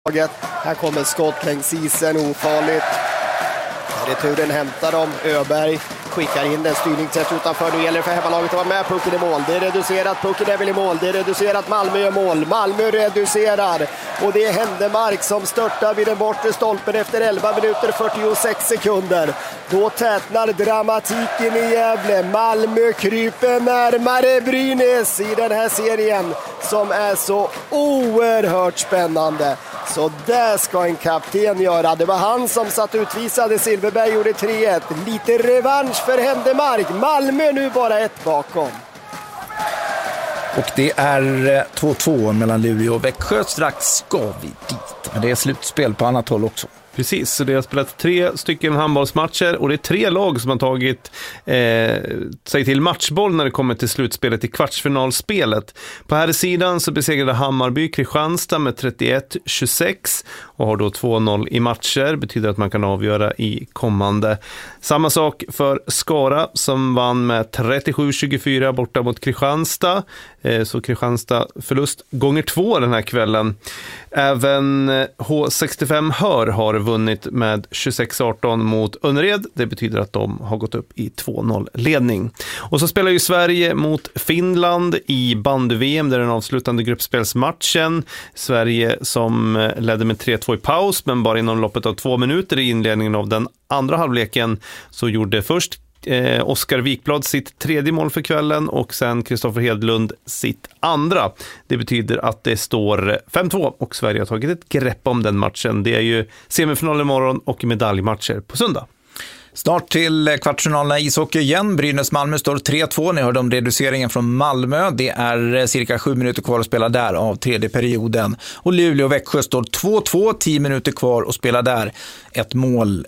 Här kommer skott längs isen, ofarligt. Returen hämtar dem, Öberg skickar in den, styrning tätt utanför. Nu gäller det för hemmalaget att vara med, pucken i mål. Det är reducerat, pucken är väl i mål. Det är reducerat, Malmö gör mål. Malmö reducerar. Och det är Händemark som störtar vid den bortre stolpen efter 11 minuter 46 sekunder. Då tätnar dramatiken i Gävle. Malmö kryper närmare Brynäs i den här serien som är så oerhört spännande. Så där ska en kapten göra. Det var han som satt utvisade. Silverberg gjorde 3-1. Lite revansch för Händemark. Malmö nu bara ett bakom. Och det är 2-2 mellan Luleå och Växjö. Strax ska vi dit. Men det är slutspel på annat håll också. Precis, så det har spelat 3 stycken handbollsmatcher och det är 3 lag som har tagit sig till matchboll när det kommer till slutspelet i kvartsfinalspelet. På här sidan så besegrade Hammarby Kristianstad med 31-26 och har då 2-0 i matcher. Betyder att man kan avgöra i kommande. Samma sak för Skara som vann med 37-24 borta mot Kristianstad. Så Kristianstad förlust gånger 2 den här kvällen. Även H65 Hör har vunnit med 26-18 mot Önnered. Det betyder att de har gått upp i 2-0 ledning. Och så spelar ju Sverige mot Finland i bandy-VM. Det är den avslutande gruppspelsmatchen. Sverige som ledde med 3-2 i paus, men bara inom loppet av 2 minuter i inledningen av den andra halvleken så gjorde först Oskar Wikblad sitt 3:e mål för kvällen och sen Kristoffer Hedlund sitt andra. Det betyder att det står 5-2 och Sverige har tagit ett grepp om den matchen. Det är ju semifinal imorgon och medaljmatcher på söndag. Snart till kvartsfinalerna i ishockey igen. Brynäs-Malmö står 3-2. Ni hörde om reduceringen från Malmö. Det är cirka 7 minuter kvar att spela där av tredje perioden. Och Luleå och Växjö står 2-2. 10 minuter kvar att spela där. Ett mål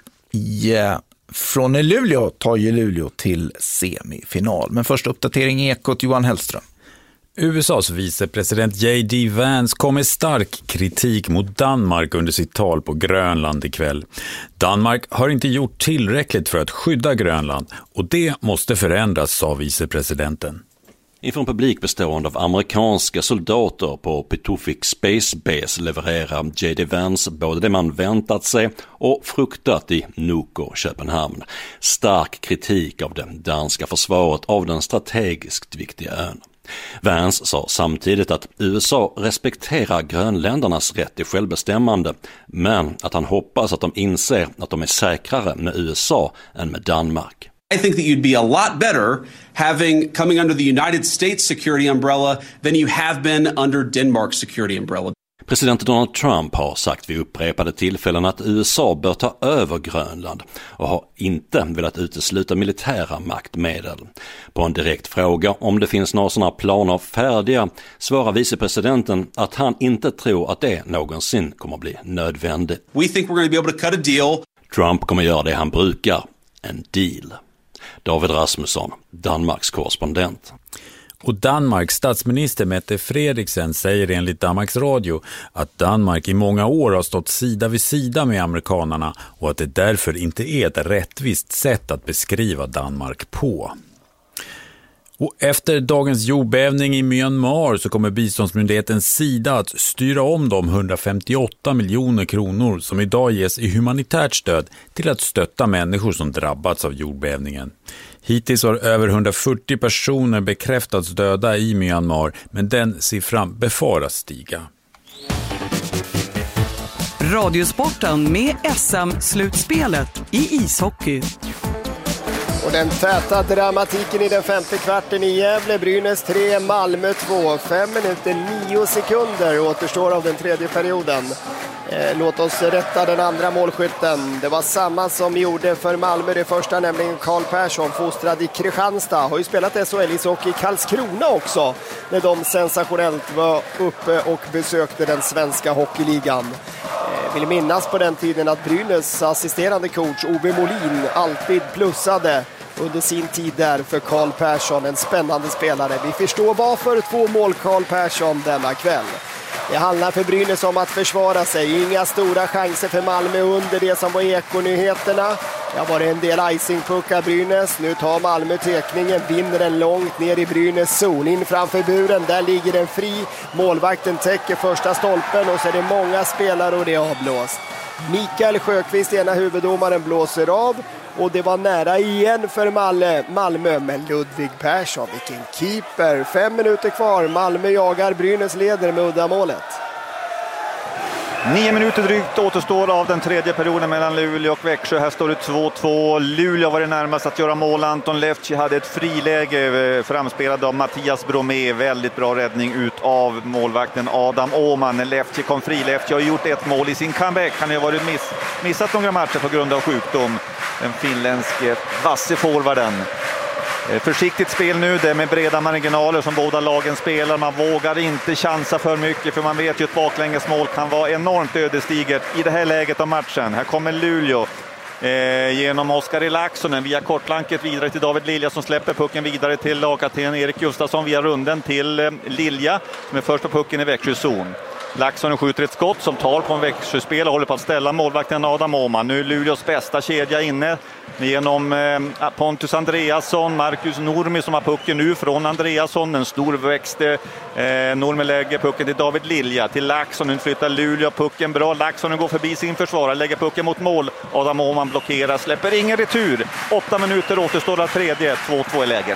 från Luleå tar ju Luleå till semifinal. Men först uppdatering i Ekot, Johan Hellström. USAs vicepresident J.D. Vance kom med stark kritik mot Danmark under sitt tal på Grönland ikväll. Danmark har inte gjort tillräckligt för att skydda Grönland och det måste förändras, sa vicepresidenten. Inför en publik bestående av amerikanska soldater på Pituffik Space Base levererar J.D. Vance både det man väntat sig och fruktat i Nuuk och Köpenhamn. Stark kritik av det danska försvaret av den strategiskt viktiga ön. Vance sa samtidigt att USA respekterar grönländernas rätt till självbestämmande, men att han hoppas att de inser att de är säkrare med USA än med Danmark. I think that you'd be a lot better coming under the United States security umbrella than you have been under Denmark's security umbrella. President Donald Trump har sagt vid upprepade tillfällen att USA bör ta över Grönland och har inte velat utesluta militära maktmedel. På en direkt fråga om det finns några sådana planer färdiga svarar vicepresidenten att han inte tror att det någonsin kommer att bli nödvändigt. We think we're going to be able to cut a deal. Trump kommer göra det han brukar, en deal. David Rasmusson, Danmarks korrespondent. Och Danmarks statsminister Mette Frederiksen säger enligt Danmarks Radio att Danmark i många år har stått sida vid sida med amerikanerna och att det därför inte är ett rättvist sätt att beskriva Danmark på. Och efter dagens jordbävning i Myanmar så kommer biståndsmyndigheten Sida att styra om de 158 miljoner kronor som idag ges i humanitärt stöd till att stötta människor som drabbats av jordbävningen. Hittills har över 140 personer bekräftats döda i Myanmar, men den siffran befaras stiga. Radiosporten med SM-slutspelet i ishockey. Och den täta dramatiken i den femte kvarten i Gävle. Brynäs 3, Malmö 2. 5 minuter 9 sekunder återstår av den tredje perioden. Låt oss rätta den andra målskytten. Det var samma som gjorde för Malmö det första, nämligen Karl Persson, fostrad i Kristianstad. Har ju spelat SHL-ishockey i Karlskrona också, när de sensationellt var uppe och besökte den svenska hockeyligan. Vill minnas på den tiden att Brynäs assisterande coach Ove Molin alltid plussade under sin tid där för Karl Persson, en spännande spelare. Vi förstår varför 2 mål Karl Persson denna kväll. Det handlar för Brynäs om att försvara sig. Inga stora chanser för Malmö under det som var Ekonyheterna. Ja, var det en del icingpuckar Brynäs. Nu tar Malmö tekningen, vinner den långt ner i Brynäs zon. In framför buren, där ligger den fri. Målvakten täcker första stolpen och så är det många spelare och det är avblåst. Mikael Sjöqvist, ena huvuddomaren, blåser av. Och det var nära igen för Malmö, men Ludvig Persson, vilken keeper. 5 minuter kvar, Malmö jagar, Brynäs leder med uddamålet. 9 minuter drygt återstår av den tredje perioden mellan Luleå och Växjö. Här står det 2-2. Luleå var det närmast att göra mål. Anton Lefty hade ett friläge framspelad av Mattias Bromé. Väldigt bra räddning ut av målvakten Adam Åhman. Lefty kom fri. Lefty har gjort ett mål i sin comeback. Han har varit missat några matcher på grund av sjukdom. Den finländske vasse forwarden. Försiktigt spel nu, det med breda marginaler som båda lagen spelar. Man vågar inte chansa för mycket, för man vet ju att baklängesmål kan vara enormt ödesdigert i det här läget av matchen. Här kommer Luleå genom Oskar Laaksonen via kortlanket vidare till David Lilja som släpper pucken vidare till lagkapten Erik Gustafsson via runden till Lilja som är först på pucken i Växjö zon. Laaksonen skjuter ett skott som tar på en Växjöspel och håller på att ställa målvakten Adam Åhman. Nu Luleås bästa kedja inne genom Pontus Andreasson, Marcus Normi som har pucken nu från Andreasson. En stor växt. Normi lägger pucken till David Lilja, till Laaksonen flyttar Luleå pucken bra. Laaksonen går förbi sin försvarare, lägger pucken mot mål. Adam Åhman blockerar, släpper ingen retur. 8 minuter återstår av tredje, 2-2 i läget.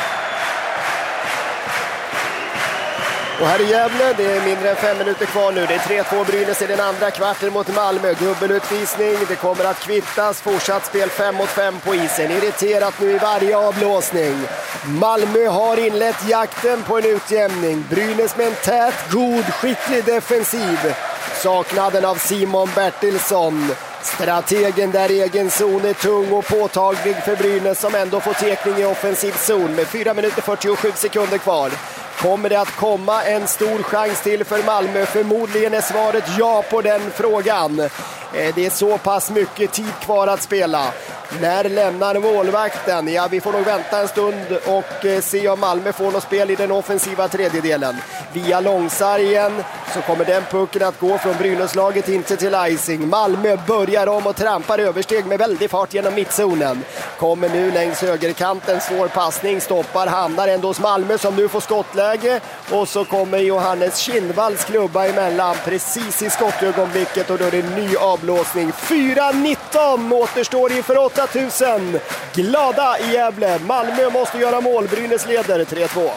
Och här i Gävle, det är mindre än 5 minuter kvar nu. Det är 3-2 Brynäs i den andra kvarten mot Malmö. Dubbelutvisning, det kommer att kvittas. Fortsatt spel 5-5 på isen. Irriterat nu i varje avblåsning. Malmö har inlett jakten på en utjämning. Brynäs med en tät, god, skicklig defensiv. Saknaden av Simon Bertilsson. Strategen där i egen zon är tung och påtaglig för Brynäs som ändå får tekning i offensiv zon med 4 minuter 47 sekunder kvar. Kommer det att komma en stor chans till för Malmö? Förmodligen är svaret ja på den frågan. Det är så pass mycket tid kvar att spela. När lämnar målvakten? Ja, vi får nog vänta en stund och se om Malmö får något spel i den offensiva tredjedelen. Via långsargen så kommer den pucken att gå från Brynäslaget inte till icing. Malmö börjar om och trampar översteg med väldig fart genom mittzonen. Kommer nu längs högerkanten, svår passning, stoppar, hamnar ändå hos Malmö som nu får skottläge. Och så kommer Johannes Kindvalls klubba emellan precis i skottögonblicket och då är det en ny avblåsning. 4:19 återstår inför 8000. Glada i Gävle. Malmö måste göra mål. Brynäs leder 3-2.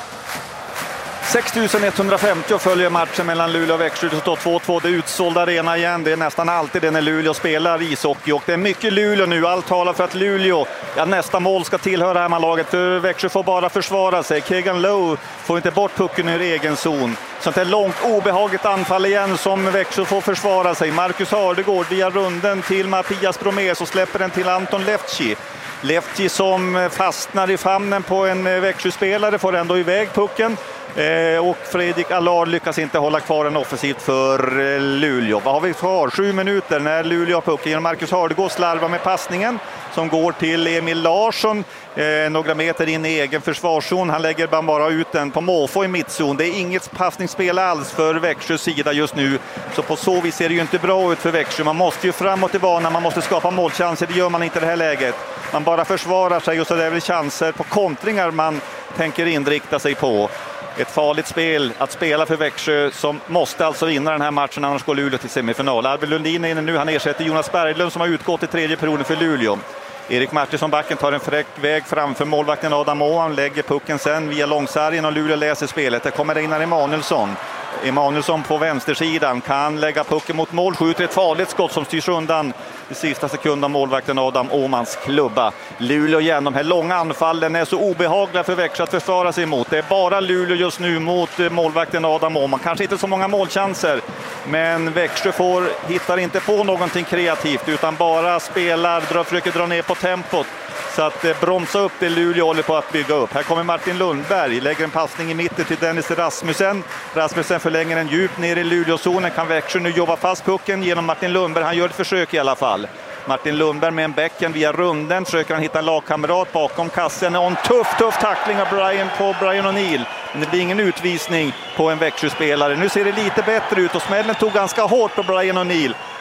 6150 följer matchen mellan Luleå och Växjö. Det står 2-2. Det är utsåld arena igen. Det är nästan alltid det när Luleå spelar ishockey. Och det är mycket Luleå nu. Allt talar för att Luleå, nästa mål ska tillhöra hemmalaget. För Växjö får bara försvara sig. Kegan Lowe får inte bort pucken ur egen zon. Sånt är långt obehagligt anfall igen som Växjö får försvara sig. Marcus Hardegård via runden till Mattias Bromé så släpper den till Anton Lefty. Lefty som fastnar i famnen på en Växjöspelare får ändå iväg pucken. Och Fredrik Allard lyckas inte hålla kvar en offensivt för Luleå. Vad har vi kvar? 7 minuter när Luleå har pucken genom Marcus Hardegård slarvar med passningen som går till Emil Larsson några meter in i egen försvarszon. Han lägger bara ut den på måfå i mittzon. Det är inget passningsspel alls för Växjös sida just nu. Så på så vis ser det ju inte bra ut för Växjö. Man måste ju framåt i banan, man måste skapa målchanser. Det gör man inte i det här läget. Man bara försvarar sig och så är det väl chanser på kontringar man tänker inrikta sig på. Ett farligt spel att spela för Växjö som måste alltså vinna den här matchen, annars går Luleå till semifinal. Albin Lundin är inne nu, han ersätter Jonas Berglund som har utgått i tredje perioden för Luleå. Erik Martinsson backen tar en fräck väg framför målvakten Adam Åhman, lägger pucken sen via långsargen och Luleå läser spelet. Det kommer Einar Emanuelsson. Emanuelsson på vänstersidan kan lägga pucken mot mål, skjuter ett farligt skott som styrs undan i sista sekunden av målvakten Adam Åhmans klubba. Luleå igen, de här långa anfallen är så obehagliga för Växjö att försvara sig emot. Det är bara Luleå just nu mot målvakten Adam Åhman. Kanske inte så många målchanser, men Växjö hittar inte på någonting kreativt utan bara spelar, försöker dra ner på tempot. Så att bromsa upp det Luleå håller på att bygga upp. Här kommer Martin Lundberg, lägger en passning i mitten till Dennis Rasmussen. Rasmussen förlänger en djup ner i Luleåzonen. Kan Växjö nu jobba fast pucken genom Martin Lundberg. Han gör ett försök i alla fall. Martin Lundberg med en bäcken via runden. Försöker han hitta en lagkamrat bakom kassen. Och en tuff tackling av Brian O'Neill. Men det blir ingen utvisning på en Växjö-spelare. Nu ser det lite bättre ut och smällen tog ganska hårt på Brian O'Neill.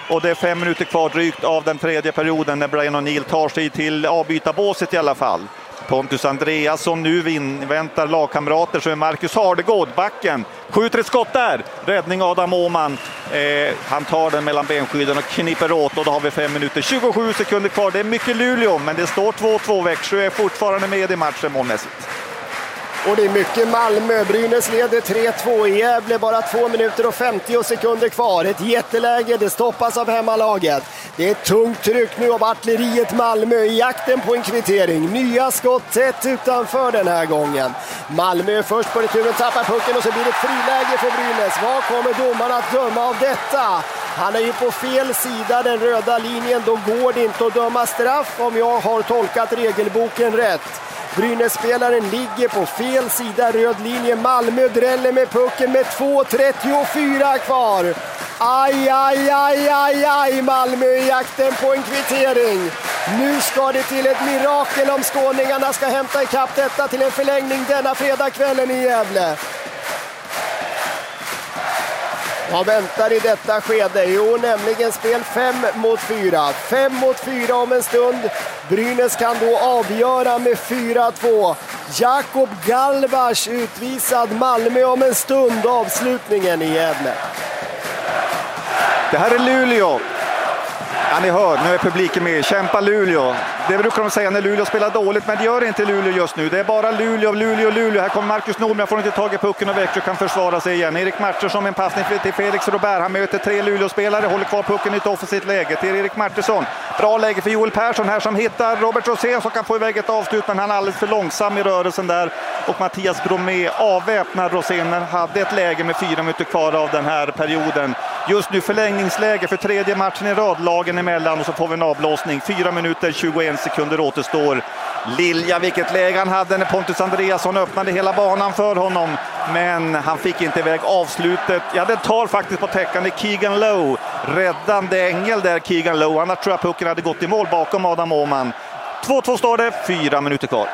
och det är 5 minuter kvar drygt av den tredje perioden när Brian O'Neill tar sig till avbytarbåset i alla fall. Pontus Andreasson nu väntar lagkamrater, så är Marcus Hardegård, backen, skjuter ett skott där, räddning Adam Åhman, han tar den mellan benskydden och kniper åt, och då har vi 5 minuter 27 sekunder kvar. Det är mycket Luleå, men det står 2-2. Växjö är fortfarande med i matchen målmässigt. Och det är mycket Malmö. Brynäs leder 3-2 i Gävle. Bara 2 minuter och 50 sekunder kvar. Ett jätteläge. Det stoppas av hemmalaget. Det är ett tungt tryck nu av artilleriet Malmö i jakten på en kvittering. Nya skott tätt utanför den här gången. Malmö är först på returen, tappar pucken och så blir det ett friläge för Brynäs. Vad kommer domarna att döma av detta? Han är ju på fel sida den röda linjen. Då går det inte att döma straff om jag har tolkat regelboken rätt. Brynäs-spelaren ligger på fel sida röd linje. Malmö dräller med pucken med 2.34 kvar. Aj, aj, aj, aj, aj. Malmö i jakten på en kvittering. Nu ska det till ett mirakel om skåningarna ska hämta ikapp detta till en förlängning denna fredagskvällen i Gävle. Vad väntar i detta skede? Jo, nämligen spel 5-4. 5-4 om en stund. Brynäs kan då avgöra med 4-2. Jakob Galvas utvisad. Malmö om en stund. Avslutningen i Gävle. Det här är Luleå. Ja, ni hör, nu är publiken med. Kämpa Luleå. Det brukar de säga när Luleå spelar dåligt, men det gör inte Luleå just nu. Det är bara Luleå. Här kommer Marcus Nordman, får inte tag i pucken och Växjö kan försvara sig igen. Erik Martinsson med en passning till Felix Robert. Han möter 3 Luleå-spelare, håller kvar pucken i ett offensivt läge till Erik Martinsson. Bra läge för Joel Persson här som hittar Robert Rosén som kan få iväg ett avslut, men han är alldeles för långsam i rörelsen där. Och Mattias Bromé avväpnar Rosén, hade ett läge med 4 minuter kvar av den här perioden. Just nu förlängningsläge för tredje matchen i rad, lagen emellan, och så får vi en avblåsning. 4 minuter 21 sekunder återstår. Lilja, vilket läge han hade när Pontus Andreasson öppnade hela banan för honom, men han fick inte iväg avslutet. Ja, det tar faktiskt på täckande Keegan Lowe, räddande ängel där Keegan Lowe. Annars tror jag pucken hade gått i mål bakom Adam Åhman. 2-2 står det, 4 minuter kvar.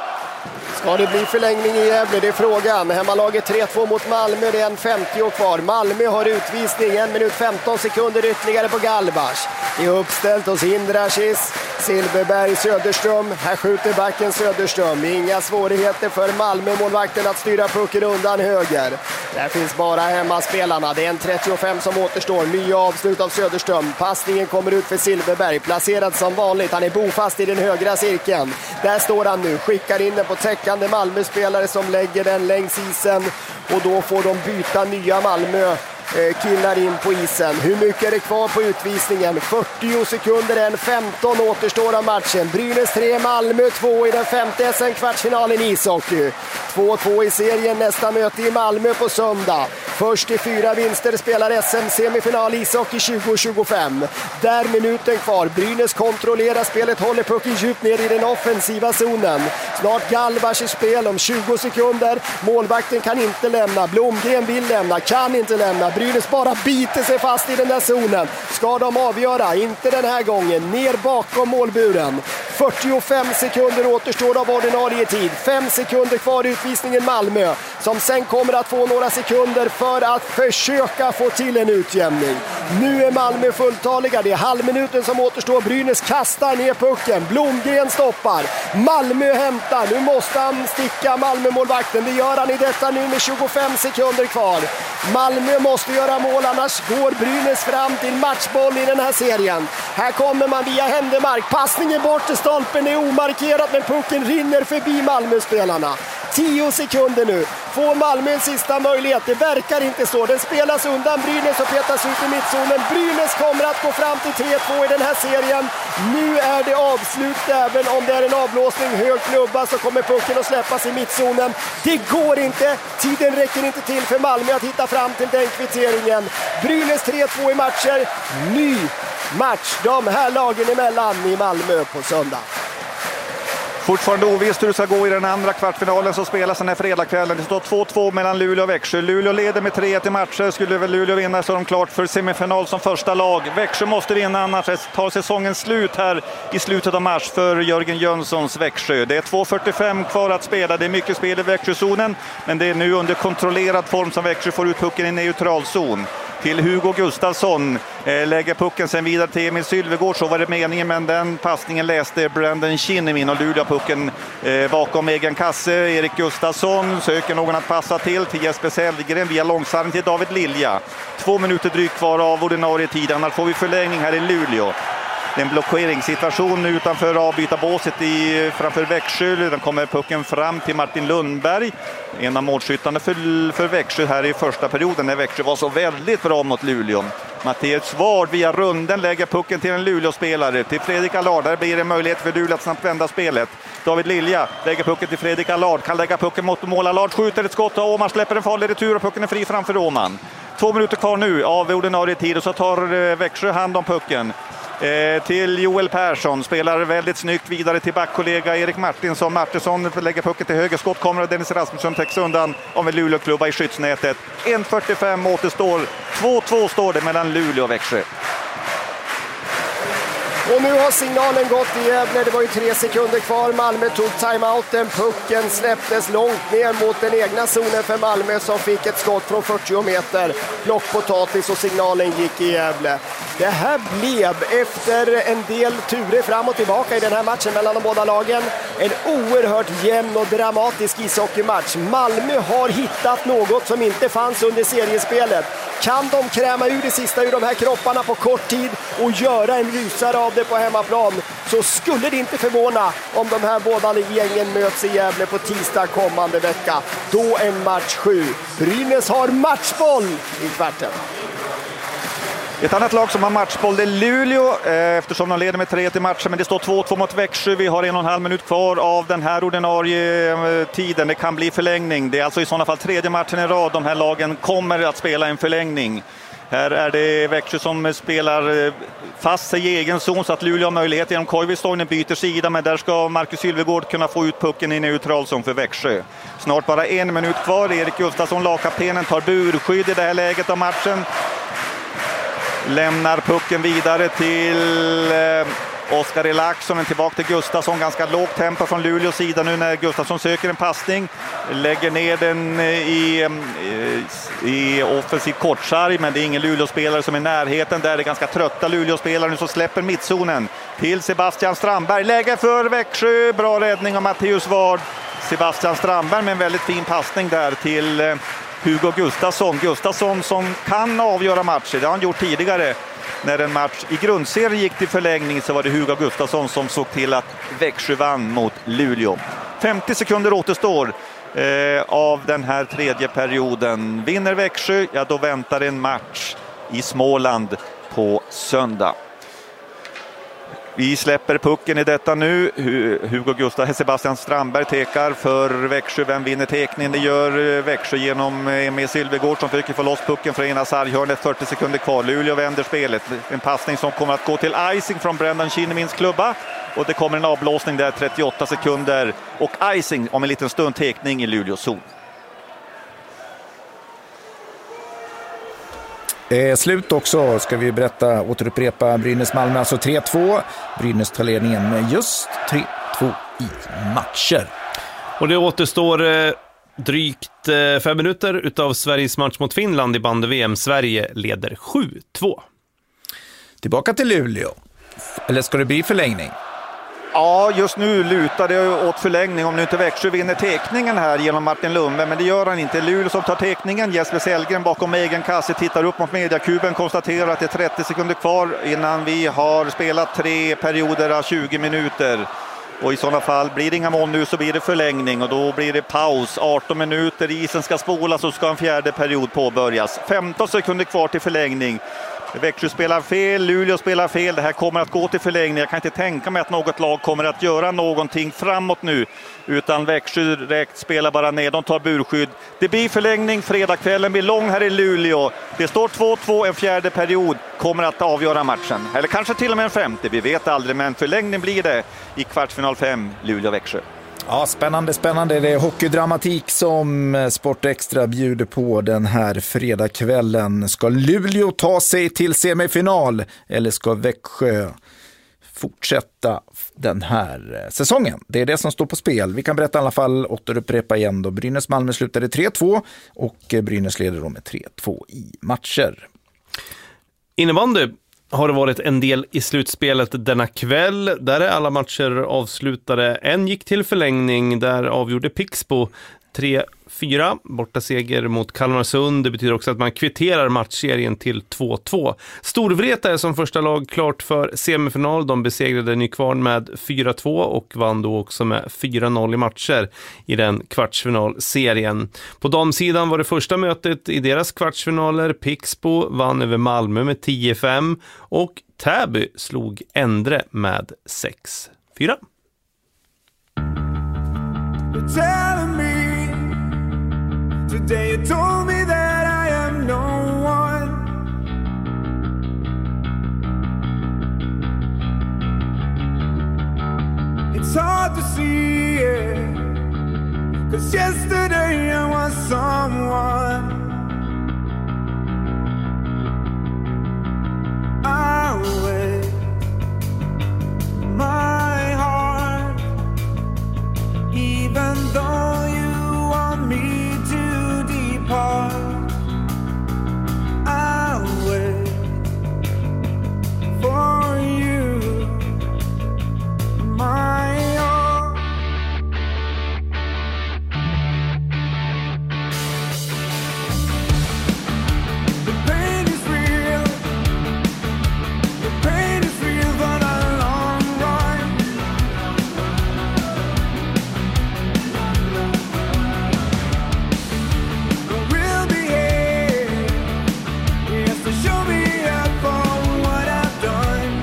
Ska det bli förlängning i Gävle? Det är frågan. Hemmalaget 3-2 mot Malmö. Det är 1.50 kvar. Malmö har utvisning. 1 minut 15 sekunder ytterligare på Galvas. Det är uppställt hos Hindrasis. Silverberg, Söderström. Här skjuter backen Söderström. Inga svårigheter för Malmö-målvakten att styra pucken undan höger. Där finns bara hemmaspelarna. Det är 1.35 som återstår. Nya avslut av Söderström. Passningen kommer ut för Silverberg. Placerad som vanligt. Han är bofast i den högra cirkeln. Där står han nu. Skickar in den på täckande Malmö-spelare som lägger den längs isen. Och då får de byta nya Malmö killar in på isen. Hur mycket är det kvar på utvisningen? 40 sekunder, 1.15 återstår av matchen. Brynäs 3, Malmö 2 i den 5:e SM-kvartsfinalen i ishockey. 2-2 i serien, nästa möte i Malmö på söndag. Först i 4 vinster spelar SM-semifinal ishockey 2025. Där minuten kvar. Brynäs kontrollerar spelet, håller pucken djupt ner i den offensiva zonen. Snart Galvas i spel om 20 sekunder. Målvakten kan inte lämna. Blomgren vill lämna, kan inte lämna. Brynäs bara biter sig fast i den där zonen. Ska de avgöra? Inte den här gången. Ner bakom målburen. 45 sekunder återstår av ordinarie tid. 5 sekunder kvar i utvisningen Malmö, som sen kommer att få några sekunder för att försöka få till en utjämning. Nu är Malmö fulltaliga. Det är halvminuten som återstår. Brynäs kastar ner pucken. Blomgren stoppar. Malmö hämtar. Nu måste han sticka Malmö-målvakten. Det gör han i detta nu med 25 sekunder kvar. Malmö måste göra mål, annars går Brynäs fram till matchboll i den här serien. Här kommer man via Händemark. Passningen bort till stolpen är omarkerat, men pucken rinner förbi Malmö-spelarna. 10 sekunder nu. Får Malmö en sista möjlighet? Det verkar inte så. Den spelas undan Brynäs och petas ut i mittzonen. Brynäs kommer att gå fram till 3-2 i den här serien. Nu är det avslut, även om det är en avblåsning. Hög klubba så kommer pucken att släppas i mittzonen. Det går inte. Tiden räcker inte till för Malmö att hitta fram till den kvitteringen. Brynäs 3-2 i matcher. Ny match de här lagen emellan i Malmö på söndag. Fortfarande ovisst hur det ska gå i den andra kvartsfinalen som spelas den här fredagskvällen. Det står 2-2 mellan Luleå och Växjö. Luleå leder med 3-1 i matcher. Skulle väl Luleå vinna så är de klart för semifinal som första lag. Växjö måste vinna, annars tar säsongen slut här i slutet av mars för Jörgen Jönssons Växjö. Det är 2.45 kvar att spela. Det är mycket spel i Växjözonen, men det är nu under kontrollerad form som Växjö får ut pucken i neutral zon. till Hugo Gustafsson. Lägger pucken sen vidare till Emil Sylvegård, så var det meningen, men den passningen läste Brandon Kinnimin och Luleå pucken bakom egen kasse. Erik Gustafsson söker någon att passa till Jesper Sellgren via långsarven till David Lilja. 2 minuter drygt kvar av ordinarie tid, annars får vi förlängning här i Luleå. Det är en blockeringssituation utanför avbytarbåset framför Växjö. Den kommer pucken fram till Martin Lundberg, en av målskyttarna för Växjö här i första perioden när Växjö var så väldigt bra mot Luleå. Mattias Svard via runden lägger pucken till en Luleå-spelare, till Fredrik Allard. Där blir det möjlighet för Luleå att snabbt vända spelet. David Lilja lägger pucken till Fredrik Allard, kan lägga pucken mot mål. Allard skjuter ett skott och Åman släpper en farlig retur och pucken är fri framför Åman. 2 minuter kvar nu av ordinarie tid och så tar Växjö hand om pucken. Till Joel Persson, spelar väldigt snyggt vidare till backkollega Erik Martinsson. Martinsson lägger pucken till höger, skott kommer och Dennis Rasmusson täcks undan av en Luleå-klubba i skyddsnätet. 1:45 återstår, 2-2 står det mellan Luleå och Växjö. Och nu har signalen gått i Gävle. Det var ju 3 sekunder kvar. Malmö tog timeouten. Pucken släpptes långt ner mot den egna zonen för Malmö som fick ett skott från 40 meter. Blockpotatis och signalen gick i Gävle. Det här blev efter en del turer fram och tillbaka i den här matchen mellan de båda lagen en oerhört jämn och dramatisk ishockeymatch. Malmö har hittat något som inte fanns under seriespelet. Kan de kräma ur det sista ur de här kropparna på kort tid och göra en rysare av det på hemmaplan, så skulle det inte förvåna om de här båda gängen möts i Gävle på tisdag kommande vecka. Då en match 7. Brynäs har matchboll i kvarten. Ett annat lag som har matchboll är Luleå eftersom de leder med 3 i matchen, men det står 2-2 mot Växjö. Vi har 1,5 minut kvar av den här ordinarie tiden. Det kan bli förlängning. Det är alltså i sådana fall 3:e matchen i rad. De här lagen kommer att spela en förlängning. Här är det Växjö som spelar fast sig i egen zon så att Luleå har möjlighet genom Koivistoinen byter sida, men där ska Marcus Sylvegård kunna få ut pucken i neutral zon för Växjö. Snart bara 1 minut kvar. Erik Gustafsson, lagkaptenen, tar burskydd i det här läget av matchen. Lämnar pucken vidare till Oskar Elaksson, tillbaka till Gustafsson. Ganska lågt tempo från Luleås sida nu när Gustafsson söker en passning. Lägger ner den i offensiv kortsarg, men det är ingen Luleå-spelare som är i närheten. Där är det ganska trötta Luleå-spelare nu som släpper mittzonen till Sebastian Strandberg. Läge för Växjö, bra räddning av Mattias Ward. Sebastian Strandberg med en väldigt fin passning där till Hugo Gustafsson. Gustafsson som kan avgöra matcher, det har han gjort tidigare. När en match i grundserien gick till förlängning så var det Hugo Gustafsson som såg till att Växjö vann mot Luleå. 50 sekunder återstår av den här 3:e perioden. Vinner Växjö, ja då väntar en match i Småland på söndag. Vi släpper pucken i detta nu. Hugo Gustafsson, Sebastian Strandberg tekar för Växjö. Vem vinner tekningen? Det gör Växjö genom Emil Sylvegård som försöker få loss pucken från ena sarghörnet. 40 sekunder kvar. Luleå vänder spelet. En passning som kommer att gå till icing från Brendan Kinnimins klubba. Och det kommer en avblåsning där 38 sekunder. Och icing om en liten stund, tekning i Luleås zon. Slut också ska vi återupprepa Brynäs-Malmö, alltså 3-2. Brynäs tar ledningen med just 3-2 i matcher. Och det återstår drygt 5 minuter utav Sveriges match mot Finland i bandy-VM. Sverige leder 7-2. Tillbaka till Luleå. Eller ska det bli förlängning? Ja, just nu lutar det åt förlängning om nu inte Växjö vinner tekningen här genom Martin Lundberg, men det gör han inte. Luleå som tar tekningen. Jesper Sellgren bakom egen kasse tittar upp mot mediakuben, konstaterar att det är 30 sekunder kvar innan vi har spelat 3 perioder av 20 minuter. Och i sådana fall blir det inga mål nu så blir det förlängning och då blir det paus. 18 minuter, isen ska spolas och ska en 4:e period påbörjas. 15 sekunder kvar till förlängning. Växjö spelar fel, Luleå spelar fel. Det här kommer att gå till förlängning. Jag kan inte tänka mig att något lag kommer att göra någonting framåt nu. Utan Växjö direkt spelar bara ner. De tar burskydd. Det blir förlängning. Fredagskvällen blir lång här i Luleå. Det står 2-2. En 4:e period kommer att avgöra matchen. Eller kanske till och med en 5:e. Vi vet aldrig, men förlängning blir det i kvartsfinal 5 Luleå-Växjö. Ja, spännande. Det är hockeydramatik som Sport Extra bjuder på den här fredagskvällen. Ska Luleå ta sig till semifinal eller ska Växjö fortsätta den här säsongen? Det är det som står på spel. Vi kan berätta i alla fall, återupprepa igen då. Brynäs-Malmö slutade 3-2 och Brynäs leder då med 3-2 i matcher. Innebandy har det varit en del i slutspelet denna kväll. Där är alla matcher avslutade. En gick till förlängning, där avgjorde Pixbo 3-4, borta seger mot Kalmarsund. Det betyder också att man kvitterar matchserien till 2-2. Storvreta är som första lag klart för semifinal. De besegrade Nykvarn med 4-2 och vann då också med 4-0 i matcher i den kvartsfinalserien. På damsidan var det första mötet i deras kvartsfinaler. Pixbo vann över Malmö med 10-5 och Täby slog Endre med 6-4. Telling me today, you told me that I am no one. It's hard to see it, 'cause yesterday I was someone. I wait my heart, even though you want me to depart. I'll wait for you, my own. The pain is real, the pain is real for the long run. We'll be here, yes, to show me up for what I've done.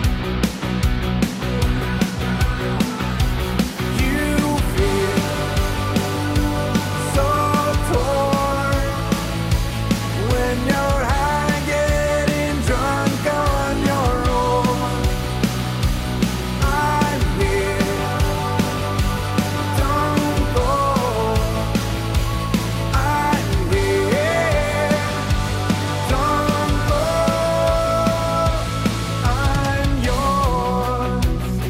You feel so torn when you're high, getting drunk on your own. I'm here, don't go. I'm here, don't go. I'm yours.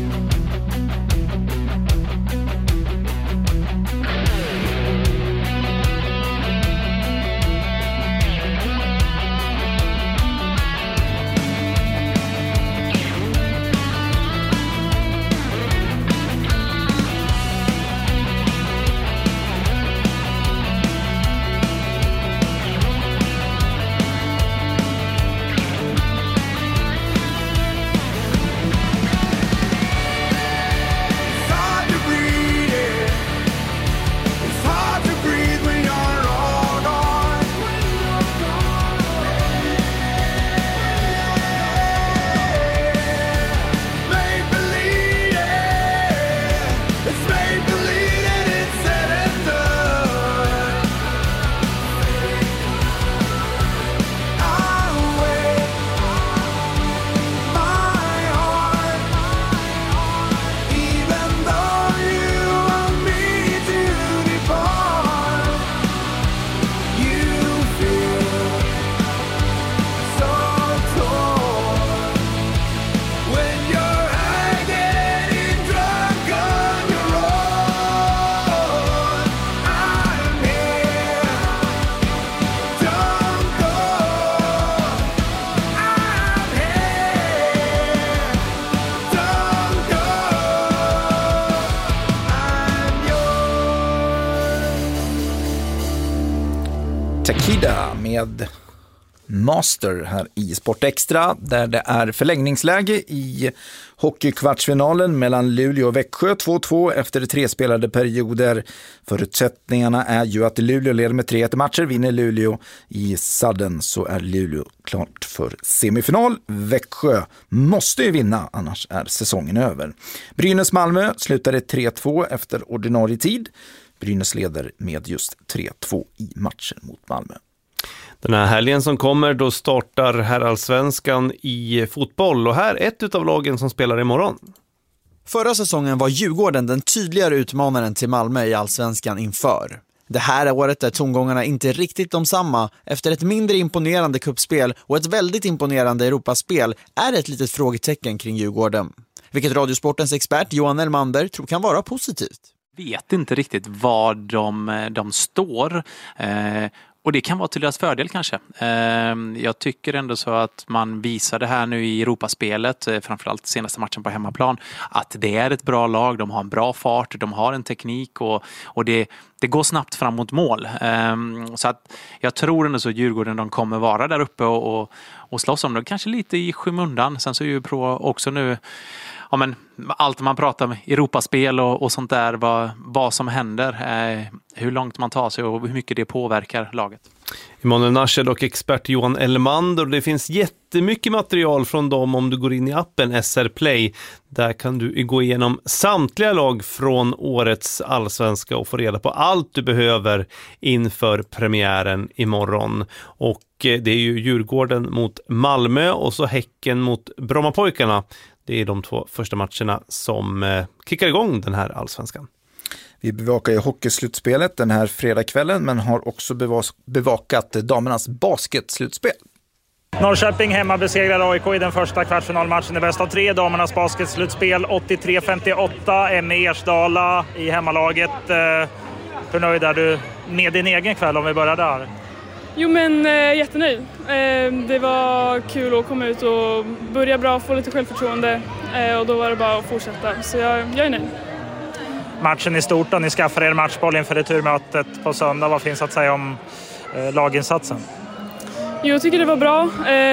It's hard to breathe it. It's hard to breathe when you're all gone. Make believe it. It's make believe that it's said and done. I'll wait my heart, even though you want me to depart. You feel so torn when you're high, getting drunk on your own. I'm here, don't go. I'm here, don't go. I'm yours. Takida med Master här i Sport Extra, där det är förlängningsläge i hockeykvartsfinalen mellan Luleå och Växjö 2-2 efter 3 spelade perioder. Förutsättningarna är ju att Luleå leder med 3-1 matcher. Vinner Luleå i sadden så är Luleå klart för semifinal. Växjö måste ju vinna, annars är säsongen över. Brynäs-Malmö slutade 3-2 efter ordinarie tid. Brynäs leder med just 3-2 i matchen mot Malmö. Den här helgen som kommer, då startar herrallsvenskan i fotboll. Och här är ett av lagen som spelar imorgon. Förra säsongen var Djurgården den tydligare utmanaren till Malmö i allsvenskan inför. Det här året är tongångarna inte riktigt de samma. Efter ett mindre imponerande kuppspel och ett väldigt imponerande Europaspel är det ett litet frågetecken kring Djurgården. Vilket Radiosportens expert Johan Elmander tror kan vara positivt. Vet inte riktigt var de står. Och det kan vara till deras fördel kanske. Jag tycker ändå så att man visade här nu i Europaspelet, framförallt senaste matchen på hemmaplan, att det är ett bra lag. De har en bra fart, de har en teknik och det går snabbt fram mot mål. Så att jag tror ändå så att Djurgården, de kommer vara där uppe och slåss om det. Kanske lite i skymundan. Sen så är ju Pro också nu, ja, men allt man pratar om Europaspel och sånt där, vad som händer, hur långt man tar sig och hur mycket det påverkar laget. Emanuel Nasched och expert Johan Elmander. Det finns jättemycket material från dem om du går in i appen SR Play. Där kan du gå igenom samtliga lag från årets allsvenska och få reda på allt du behöver inför premiären imorgon. Och det är ju Djurgården mot Malmö och så Häcken mot Brommapojkarna. Det är de 2 första matcherna som kickar igång den här allsvenskan. Vi bevakar ju hockeyslutspelet den här fredagskvällen, men har också bevakat damernas basketslutspel. Norrköping hemma besegrar AIK i den första kvartsfinalmatchen i bäst av 3. Damernas basketslutspel 83-58. Emmy Ersdala i hemmalaget. Hur nöjd är du med din egen kväll om vi börjar där? Jo, men jättenöjd. Det var kul att komma ut och börja bra, få lite självförtroende och då var det bara att fortsätta. Så jag är nöjd. Matchen i stort då, ni skaffar er matchboll inför returmötet på söndag. Vad finns att säga om laginsatsen? Jag tycker det var bra.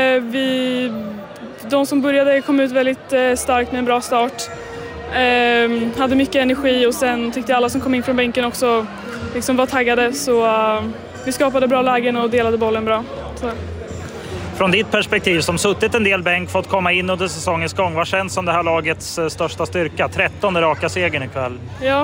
De som började kom ut väldigt starkt med en bra start. Hade mycket energi och sen tyckte alla som kom in från bänken också liksom var taggade. Så vi skapade bra lägen och delade bollen bra. Så. Från ditt perspektiv som suttit en del bänk, fått komma in under säsongens gång, vad känns som det här lagets största styrka? 13 raka segern ikväll. Ja,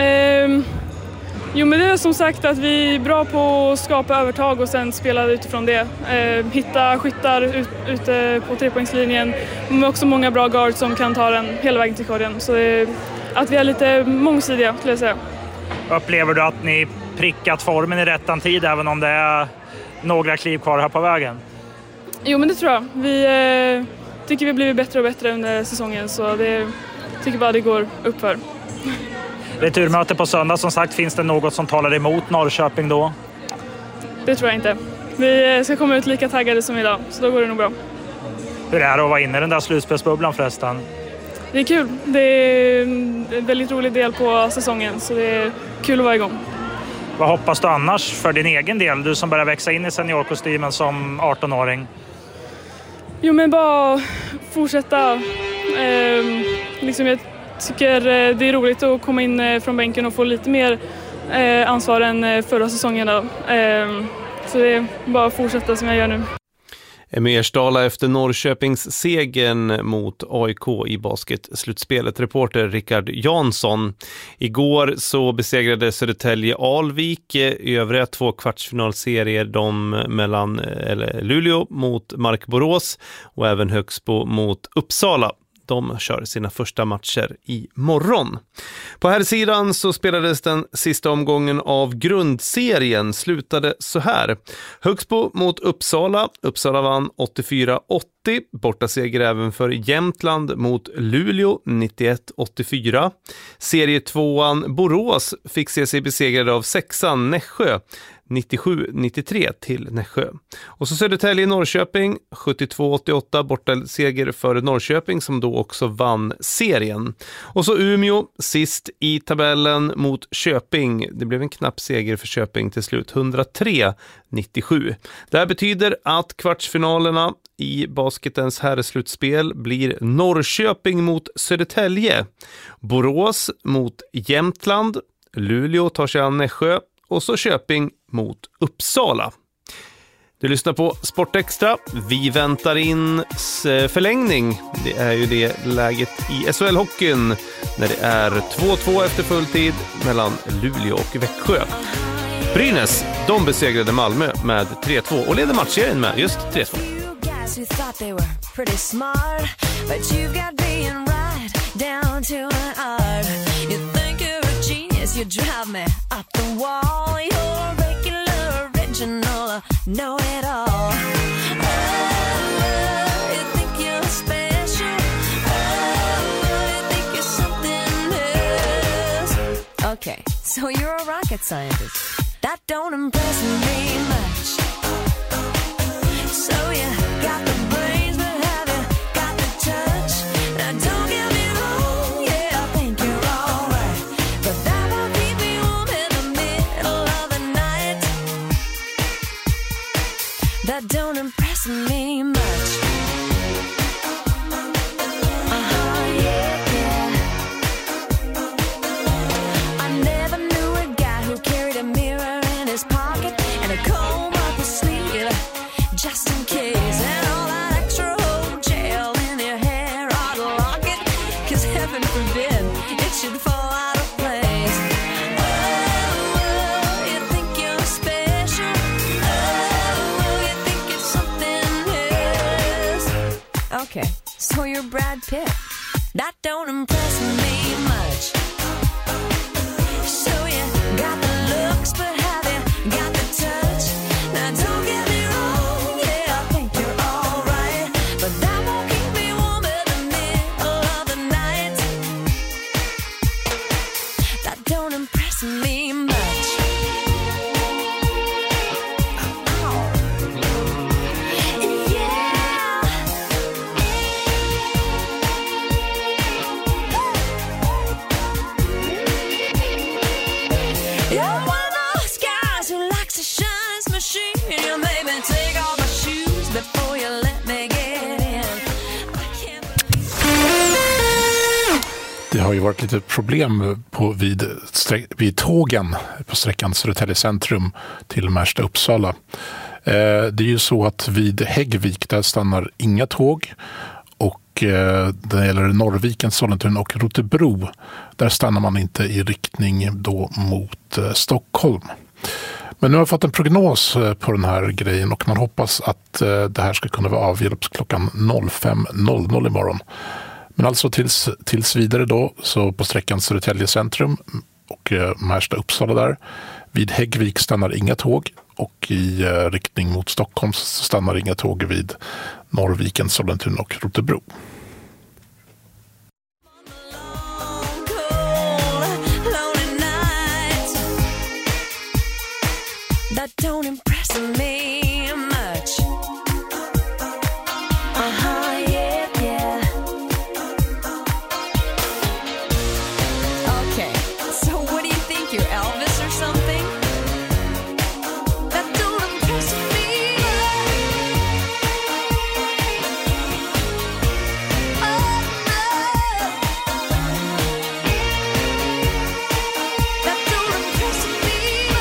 jo men det är som sagt att vi är bra på att skapa övertag och sen spela utifrån det. Hitta skyttar ute på trepoängslinjen, men också många bra guards som kan ta den hela vägen till korgen. Så att vi är lite mångsidiga skulle jag säga. Upplever du att ni prickat formen i rättan tid även om det är några kliv kvar här på vägen? Jo men det tror jag. Vi tycker vi blivit bättre och bättre under säsongen så det tycker bara det går uppför. Returmöte på söndag som sagt, finns det något som talar emot Norrköping då? Det tror jag inte. Vi ska komma ut lika taggade som idag så då går det nog bra. Hur är det att vara inne i den där slutspelsbubblan förresten? Det är kul. Det är en väldigt rolig del på säsongen så det är kul att vara igång. Vad hoppas du annars för din egen del? Du som börjar växa in i seniorkostymen som 18-åring. Jo men bara fortsätta. Jag tycker det är roligt att komma in från bänken och få lite mer ansvar än förra säsongen. Så det är bara att fortsätta som jag gör nu. Emmy Ersdala efter Norrköpings segern mot AIK i basketslutspelet. Reporter Rickard Jansson. Igår så besegrade Södertälje Alvik i övriga 2 kvartsfinalserier, de mellan Luleå mot Mark Borås och även Högsbo mot Uppsala. De kör sina första matcher i morgon. På här sidan så spelades den sista omgången av grundserien, slutade så här. Högsbo mot Uppsala. Uppsala vann 84-80. Bortaseger även för Jämtland mot Luleå 91-84. Serie 2an Borås fick se sig besegrade av 6an Nässjö 97-93 till Nässjö. Och så Södertälje Norrköping 72-88, bortaseger för Norrköping som då också vann serien. Och så Umeå sist i tabellen mot Köping. Det blev en knapp seger för Köping till slut, 103-97. Det här betyder att kvartsfinalerna i basketens herrslutspel blir Norrköping mot Södertälje, Borås mot Jämtland, Luleå tar sig an Nässjö och så Köping mot Uppsala. Du lyssnar på Sportextra. Vi väntar in förlängning. Det är ju det läget i SHL-hockeyn när det är 2-2 efter fulltid mellan Luleå och Växjö. Brynäs, de besegrade Malmö med 3-2 och leder matchserien med just 3-2. You drive me up the wall. You're regular, original, know it all. Oh, you think you're special. Oh, you think you're something else. Okay, so you're a rocket scientist. That don't impress me much. impressing me much. Yeah, yeah. I never knew a guy who carried a mirror in his pocket and a comb up his sleeve, just in case. And all that extra old gel in your hair ought to lock it, 'cause heaven forbid it should fall out of place. Oh, you think you're special. Oh, you think it's something else. Okay, so you're Brad Pitt. That don't impress me much. So you got the looks, but have you got the touch? Now don't get me wrong, yeah, I think you're all right, but that won't keep me warm in the middle of the night. That don't impress me much. You're one of those guys who likes a shines machine. You made me take off my shoes before you let me get in. Det har ju varit lite problem vid tågen på sträckan Södertälje centrum till Märsta Uppsala. Det är ju så att vid Häggvik där stannar inga tåg, och det gäller Norrviken, Sollentuna och Rotebro. Där stannar man inte i riktning då mot Stockholm. Men nu har jag fått en prognos på den här grejen, och man hoppas att det här ska kunna vara avhjälpt klockan 05.00 imorgon. Men alltså tills vidare då, så på sträckan Södertälje centrum och Märsta Uppsala där. Vid Häggvik stannar inga tåg, och i riktning mot Stockholm stannar inga tåg vid Norrviken, Sollentuna och Rotebro. That don't impress me much. Yeah, yeah. Okay, so what do you think? You're Elvis or something? That don't impress me That don't impress me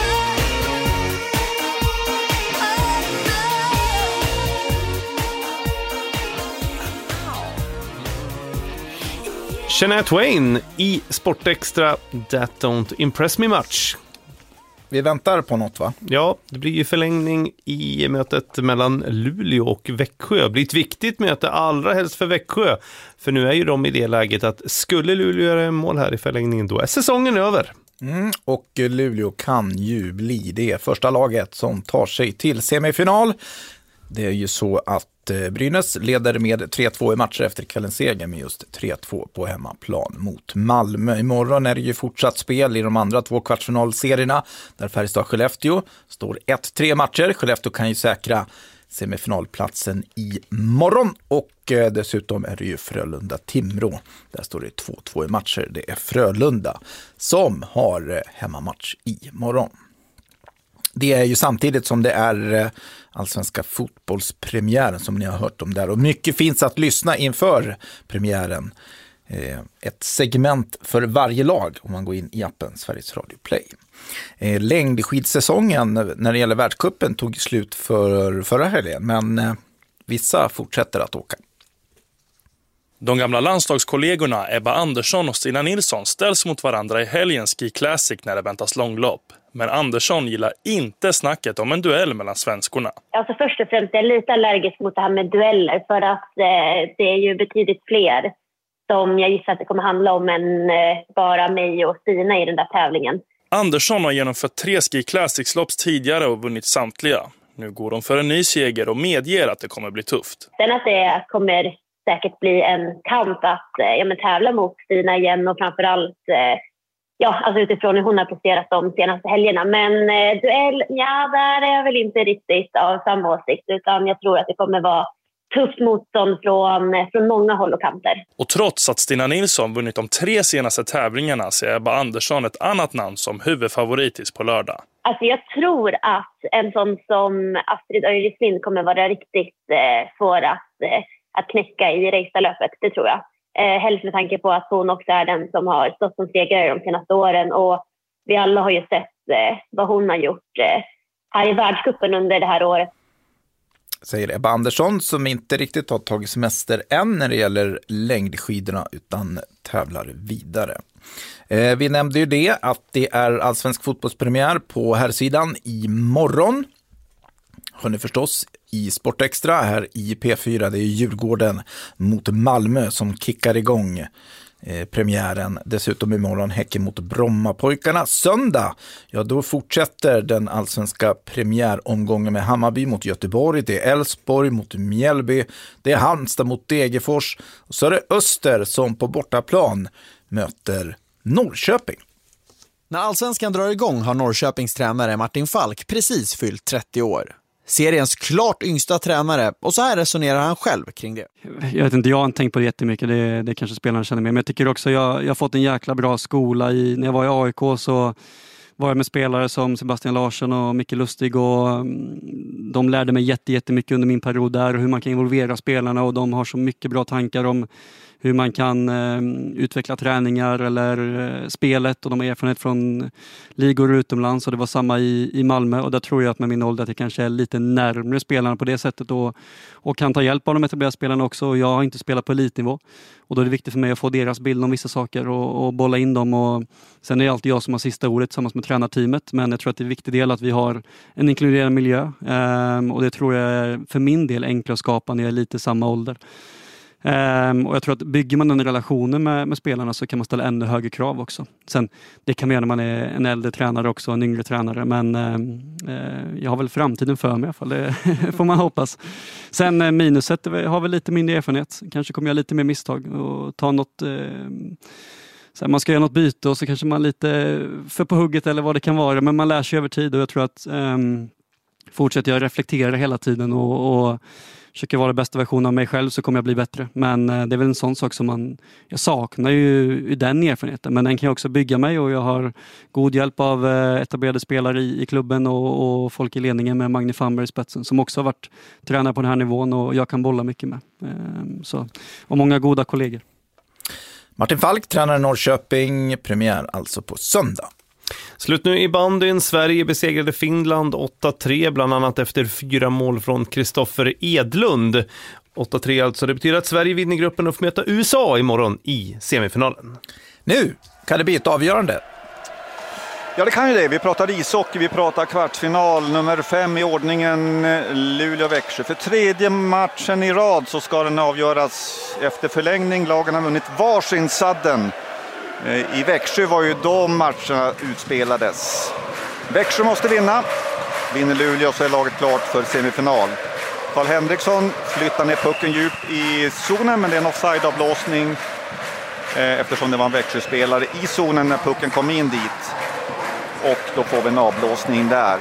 Shania Twain i Sportextra, That Don't Impress Me Much. Vi väntar på något, va? Ja, det blir ju förlängning i mötet mellan Luleå och Växjö. Det blir ett viktigt möte, allra helst för Växjö. För nu är ju de i det läget att skulle Luleå göra en mål här i förlängningen, då är säsongen över. Och Luleå kan ju bli det första laget som tar sig till semifinal. Det är ju så att Brynäs leder med 3-2 i matcher efter kvällens seger med just 3-2 på hemmaplan mot Malmö. Imorgon är det ju fortsatt spel i de andra 2 kvartsfinalserierna där Färjestad-Skellefteå står 1-3 matcher. Skellefteå kan ju säkra semifinalplatsen imorgon, och dessutom är det ju Frölunda-Timrå. Där står det 2-2 i matcher. Det är Frölunda som har hemmamatch imorgon. Det är ju samtidigt som det är allsvenska fotbollspremiären som ni har hört om där. Och mycket finns att lyssna inför premiären. Ett segment för varje lag om man går in i appen Sveriges Radio Play. Längdskidsäsongen när det gäller världscupen tog slut förra helgen, men vissa fortsätter att åka. De gamla landslagskollegorna Ebba Andersson och Stina Nilsson ställs mot varandra i helgens Ski Classic när det väntas långlopp. Men Andersson gillar inte snacket om en duell mellan svenskorna. Alltså först och främst är jag lite allergisk mot det här med dueller, för att det är ju betydligt fler som jag gissar att det kommer handla om än bara mig och Stina i den där tävlingen. Andersson har genomfört 3 Ski Classics-lopps tidigare och vunnit samtliga. Nu går de för en ny seger och medger att det kommer bli tufft. Sen att det kommer säkert bli en kamp att tävla mot Stina igen, och framförallt alltså utifrån hur hon har presterat de senaste helgerna. Men duell, där är jag väl inte riktigt av samma åsikt, utan jag tror att det kommer vara tufft motstånd från många håll och kanter. Och trots att Stina Nilsson vunnit de 3 senaste tävlingarna ser Ebba Andersson ett annat namn som huvudfavoritis på lördag. Alltså jag tror att en sån som Astrid Öjreslind kommer vara riktigt svår att knäcka i racerlöpet, det tror jag. Helst med tanke på att hon också är den som har stått som segrare de senaste åren, och vi alla har ju sett vad hon har gjort här i världscupen under det här året. Säger Ebba Andersson, som inte riktigt har tagit semester än när det gäller längdskidorna utan tävlar vidare. Vi nämnde ju det att det är allsvensk fotbollspremiär på herrsidan imorgon. Hör ni förstås i Sportextra här i P4. Det är Djurgården mot Malmö som kickar igång premiären. Dessutom imorgon Häcken mot Brommapojkarna. Söndag, ja då fortsätter den allsvenska premiäromgången med Hammarby mot Göteborg. Det är Elfsborg mot Mjällby. Det är Halmstad mot Degerfors. Och så är det Öster som på bortaplan möter Norrköping. När allsvenskan drar igång har Norrköpings tränare Martin Falk precis fyllt 30 år. Seriens klart yngsta tränare, och så här resonerar han själv kring det. Jag vet inte, jag har inte tänkt på det jättemycket, det kanske spelarna känner med. Men jag tycker också jag har fått en jäkla bra skola. När jag var i AIK så var jag med spelare som Sebastian Larsson och Micke Lustig, och de lärde mig jättemycket under min period där, och hur man kan involvera spelarna, och de har så mycket bra tankar om hur man kan utveckla träningar eller spelet, och de har erfarenhet från ligor utomlands, och det var samma i Malmö, och där tror jag att med min ålder att jag kanske är lite närmare spelarna på det sättet och kan ta hjälp av de etablerade spelarna också. Och jag har inte spelat på elitnivå, och då är det viktigt för mig att få deras bild om vissa saker och bolla in dem, och sen är det alltid jag som har sista ordet tillsammans med tränarteamet, men jag tror att det är en viktig del att vi har en inkluderande miljö, och det tror jag är för min del enklare att skapa när jag är lite samma ålder. Och jag tror att bygger man den relationen med spelarna så kan man ställa ännu högre krav också. Sen, det kan man göra när man är en äldre tränare också, en yngre tränare, men jag har väl framtiden för mig i alla fall, det får man hoppas. Sen minuset, har väl lite mindre erfarenhet, kanske kommer jag lite mer misstag och ta något, så man ska göra något byte och så kanske man lite för på hugget eller vad det kan vara, men man lär sig över tid, och jag tror att fortsätter jag reflektera hela tiden och försöker vara den bästa versionen av mig själv, så kommer jag bli bättre. Men det är väl en sån sak som jag saknar ju den erfarenheten. Men den kan jag också bygga mig, och jag har god hjälp av etablerade spelare i klubben och folk i ledningen med Magne Famberg i spetsen, som också har varit tränare på den här nivån, och jag kan bolla mycket med. Och många goda kollegor. Martin Falk, tränare Norrköping, premiär alltså på söndag. Slut nu i bandyn. Sverige besegrade Finland 8-3, bland annat efter 4 mål från Kristoffer Edlund. 8-3 alltså. Det betyder att Sverige vinner gruppen och får möta USA imorgon i semifinalen. Nu kan det bli ett avgörande. Ja, det kan ju det. Vi pratar ishockey, vi pratar kvartsfinal nummer 5 i ordningen, Luleå-Växjö. För 3:e matchen i rad så ska den avgöras efter förlängning. Lagen har vunnit varsin sadden. I Växjö var ju de matcherna utspelades. Växjö måste vinna. Vinner Luleå så är laget klart för semifinal. Karl Henriksson flyttar ner pucken djupt i zonen, men det är en offside-avblåsning eftersom det var en Växjö-spelare i zonen när pucken kom in dit. Och då får vi en avblåsning där.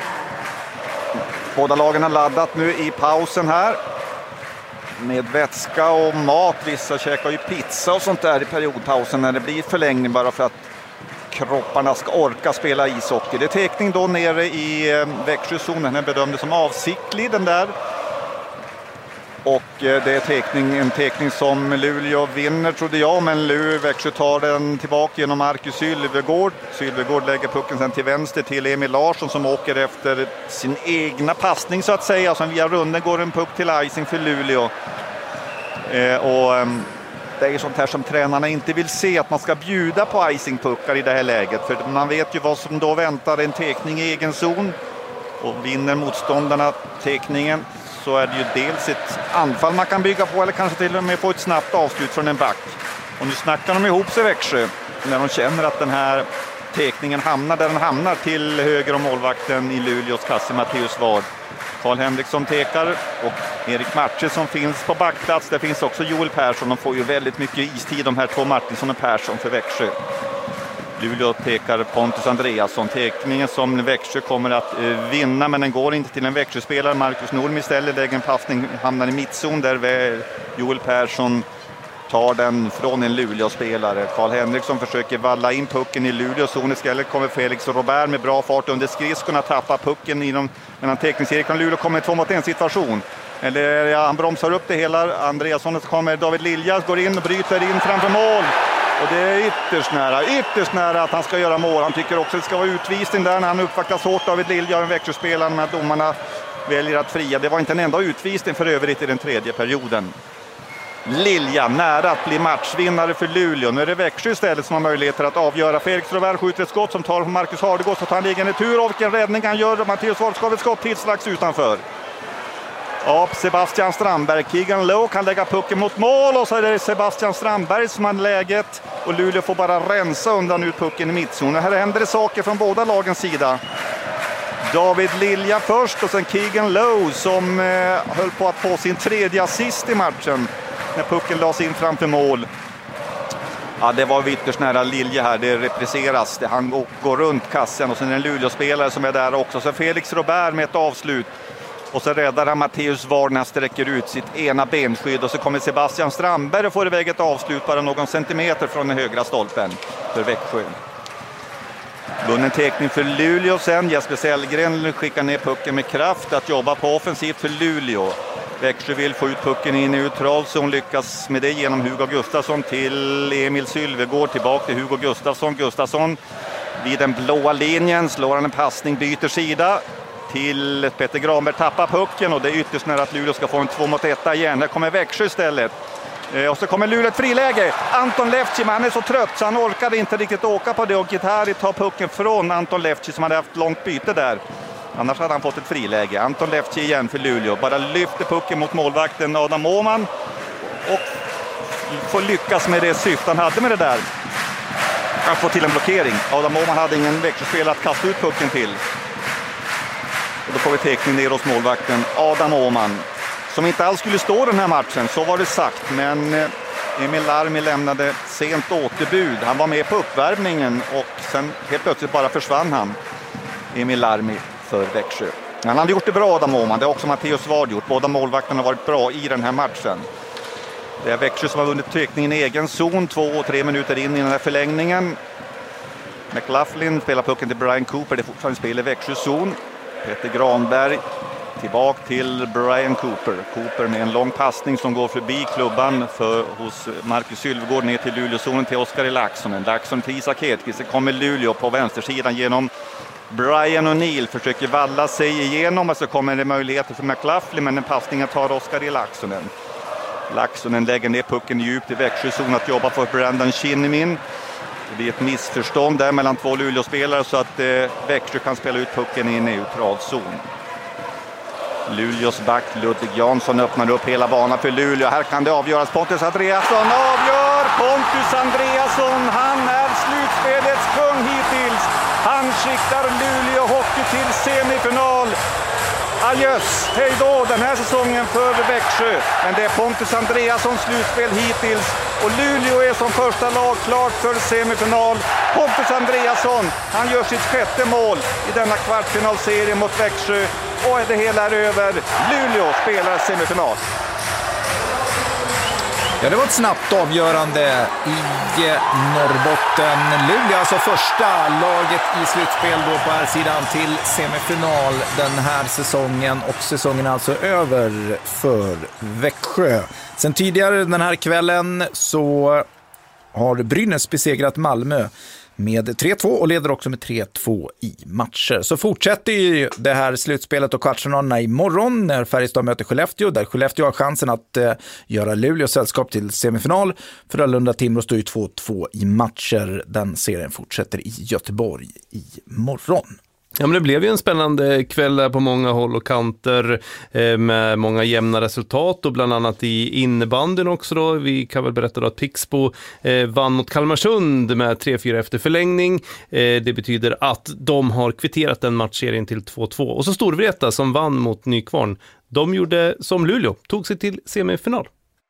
Båda lagen har laddat nu i pausen här med vätska och mat. Vissa käkar ju pizza och sånt där i periodpausen när det blir förlängning, bara för att kropparna ska orka spela ishockey. Det är tekning då nere i Växjözonen. Den bedömdes som avsiktlig, den där. Och det är en tekning som Luleå vinner, trodde jag, men Växjö tar den tillbaka genom Marcus Sylvegård. Sylvegård lägger pucken sen till vänster till Emil Larsson, som åker efter sin egna passning så att säga. Som via runden går en puck till icing för Luleå. Och det är sånt här som tränarna inte vill se, att man ska bjuda på icingpuckar i det här läget. För man vet ju vad som då väntar, en tekning i egen zon. Och vinner motståndarna tekningen, så är det ju dels ett anfall man kan bygga på, eller kanske till och med få ett snabbt avslut från en back. Och nu snackar de ihop sig, Växjö, när de känner att den här tekningen hamnar där den hamnar, till höger om målvakten i Luleås kasse, Matteus Ward. Karl Henriksson tekar, och Erik Matche som finns på backplats. Det finns också Joel Persson. De får ju väldigt mycket istid, de här två, Martinsson och Persson, för Växjö. Luleå tekar Pontus Andreasson. Tekningen som Växjö kommer att vinna, men den går inte till en Växjö-spelare. Marcus Norm istället lägger en passning, hamnar i mittzon där Joel Persson tar den från en Luleå-spelare. Karl Henriksson försöker valla in pucken i Luleå-zon. Istället kommer Felix Robert med bra fart under skridskorna, tappar pucken mellan teckningscirkeln. Luleå kommer i 2-mot-1 situation. Eller ja, han bromsar upp det hela. Andreasson kommer, David Lilja går in och bryter in framför mål. Och det är ytterst nära att han ska göra mål. Han tycker också att det ska vara utvisning där när han uppvaktas hårt av Lilja och en Växjöspelare. Men domarna väljer att fria. Det var inte en enda utvisning för övrigt i den tredje perioden. Lilja nära att bli matchvinnare för Luleå. Nu är det Växjö istället som har möjligheter att avgöra. Felix Robert skjuter ett skott som tar på Marcus Hardegård, så tar han liggande tur. Och vilken räddning han gör. Mattias Wahlskov ett skott till strax utanför. Ja, Sebastian Strandberg. Keegan Lowe kan lägga pucken mot mål och så är det Sebastian Strandberg som har läget. Och Luleå får bara rensa undan ut pucken i mittzonen. Här händer det saker från båda lagens sida. David Lilja först och sen Keegan Lowe som höll på att få sin tredje assist i matchen när pucken lades in framför mål. Ja, det var ytterst nära Lilja här, det represseras. Han går runt kassen och sen är det en Luleå-spelare som är där också. Så Felix Robert med ett avslut. Och så räddar han Matteus Varna, sträcker ut sitt ena benskydd. Och så kommer Sebastian Strandberg och får iväg ett avslut bara någon centimeter från den högra stolpen för Växjö. Vunnen teckning för Luleå sen. Jesper Sellgren skickar ner pucken med kraft att jobba på offensivt för Luleå. Växjö vill få ut pucken in i neutral zon, lyckas med det genom Hugo Gustafsson till Emil Sylvegård, tillbaka till Hugo Gustafsson. Gustafsson vid den blåa linjen slår han en passning, byter sida till Peter Granberg, tappar pucken och det är ytterst nära att Luleå ska få en 2-mot-1 igen. Här kommer Växjö istället. Och så kommer Luleå ett friläge. Anton Lefci, han är så trött så han orkade inte riktigt åka på det och Gitarri tar pucken från Anton Lefci som hade haft långt byte där. Annars hade han fått ett friläge. Anton Lefci igen för Luleå. Bara lyfter pucken mot målvakten Adam Åman och får lyckas med det syfte han hade med det där. Att få till en blockering. Adam Åman hade ingen Växjöspel att kasta ut pucken till. Och då får vi teckning ner hos målvakten Adam Åman. Som inte alls skulle stå den här matchen, så var det sagt. Men Emil Larmi lämnade sent återbud. Han var med på uppvärmningen och sen helt plötsligt bara försvann han. Emil Larmi för Växjö. Han hade gjort det bra, Adam Åman. Det har också Matteus Ward gjort. Båda målvakterna har varit bra i den här matchen. Det är Växjö som har vunnit teckningen i egen zon 2-3 minuter in i den här förlängningen. McLaughlin spelar pucken till Brian Cooper. Det är fortfarande spel i Växjö zon. Peter Granberg tillbaka till Brian Cooper. Cooper med en lång passning som går förbi klubban hos Marcus Sylvegård ner till Luleåzonen till Oskar Laxonen. Laxon till Isak Hedqvist. Så kommer Luleå på vänstersidan genom Brian O'Neill. Försöker valla sig igenom och så kommer det möjligheter för McLaughlin, men den passningen tar Oskar Laxonen. Laxonen lägger ner pucken djupt i Växjözon att jobba för Brandon Kinnimin. Det blir ett missförstånd där mellan två Luleå-spelare så att Växjö kan spela ut pucken i en neutral zon. Luleås back Ludvig Jansson öppnar upp hela banan för Luleå. Här kan det avgöras. Pontus Andreasson avgör. Pontus Andreasson, han är slutspelets kung hittills. Han skickar Luleå hockey till semifinal. Adjöss, hej då den här säsongen för Växjö. Men det är Pontus Andreassons slutspel hittills. Och Luleå är som första lag klart för semifinal. Pontus Andreasson, han gör sitt sjätte mål i denna kvartfinalserie mot Växjö. Och det hela är över. Luleå spelar semifinal. Ja, det var ett snabbt avgörande i Norrbotten. Luleå alltså första laget i slutspel då på här sidan till semifinal den här säsongen. Och säsongen är alltså över för Växjö. Sen tidigare den här kvällen så har Brynäs besegrat Malmö med 3-2 och leder också med 3-2 i matcher. Så fortsätter ju det här slutspelet och kvartsfinalerna imorgon när Färjestad möter Skellefteå, där Skellefteå har chansen att göra Luleås sällskap till semifinal. Frölunda-Timrå står ju 2-2 i matcher. Den serien fortsätter i Göteborg imorgon. Ja, men det blev ju en spännande kväll där på många håll och kanter med många jämna resultat och bland annat i innebandyn också då. Vi kan väl berätta då att Pixbo vann mot Kalmarsund med 3-4 efter förlängning. Det betyder att de har kvitterat den matchserien till 2-2. Och så Storvreta som vann mot Nykvarn. De gjorde som Luleå, tog sig till semifinal.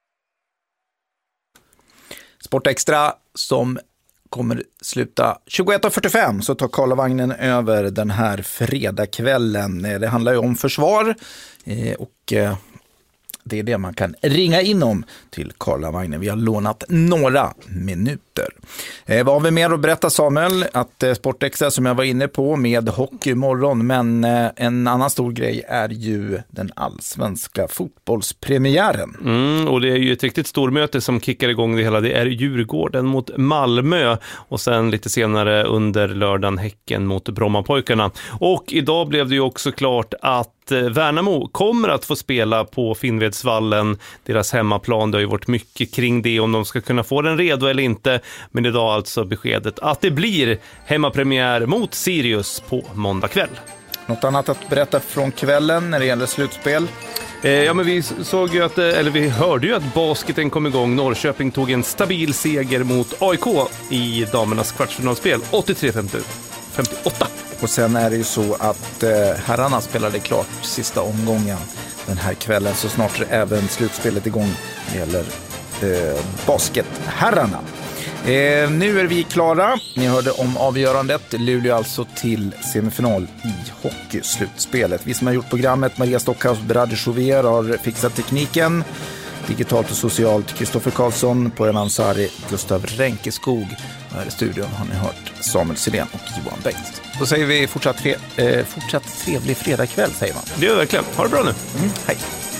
Sportextra som kommer sluta 21:45 så tar Karlavagnen över den här fredagskvällen. Det handlar ju om försvar och Det är det man kan ringa in om till Karlavagnen. Vi har lånat några minuter. Vad har vi mer att berätta, Samuel? Att Sportextra som jag var inne på med hockey imorgon, men en annan stor grej är ju den allsvenska fotbollspremiären. Och det är ju ett riktigt stormöte som kickar igång det hela. Det är Djurgården mot Malmö och sen lite senare under lördagen Häcken mot Brommapojkarna. Och idag blev det ju också klart att Värnamo kommer att få spela på Finnvedsvallen, deras hemmaplan. Det har ju varit mycket kring det, om de ska kunna få den redo eller inte. Men idag alltså beskedet att det blir hemmapremiär mot Sirius på måndag kväll. Något annat att berätta från kvällen när det gäller slutspel? Ja, men vi såg ju vi hörde ju att basketen kom igång. Norrköping tog en stabil seger mot AIK i damernas kvartsfinalspel. 83-58. Och sen är det ju så att herrarna spelade klart sista omgången den här kvällen. Så snart är även slutspelet igång när det gäller basketherrarna. Nu är vi klara. Ni hörde om avgörandet. Luleå alltså till semifinal i hockeyslutspelet. Vi som har gjort programmet, Maria Stockhaus, Brady Chauvier, har fixat tekniken. Digitalt och socialt, Kristoffer Karlsson, Poyan Ansari, Gustav Ränkeskog. Och här i studion har ni hört Samuel Sillén och Johan Bengt. Då säger vi fortsatt trevlig fredagkväll, säger man. Det gör verkligen. Ha det bra nu. Hej.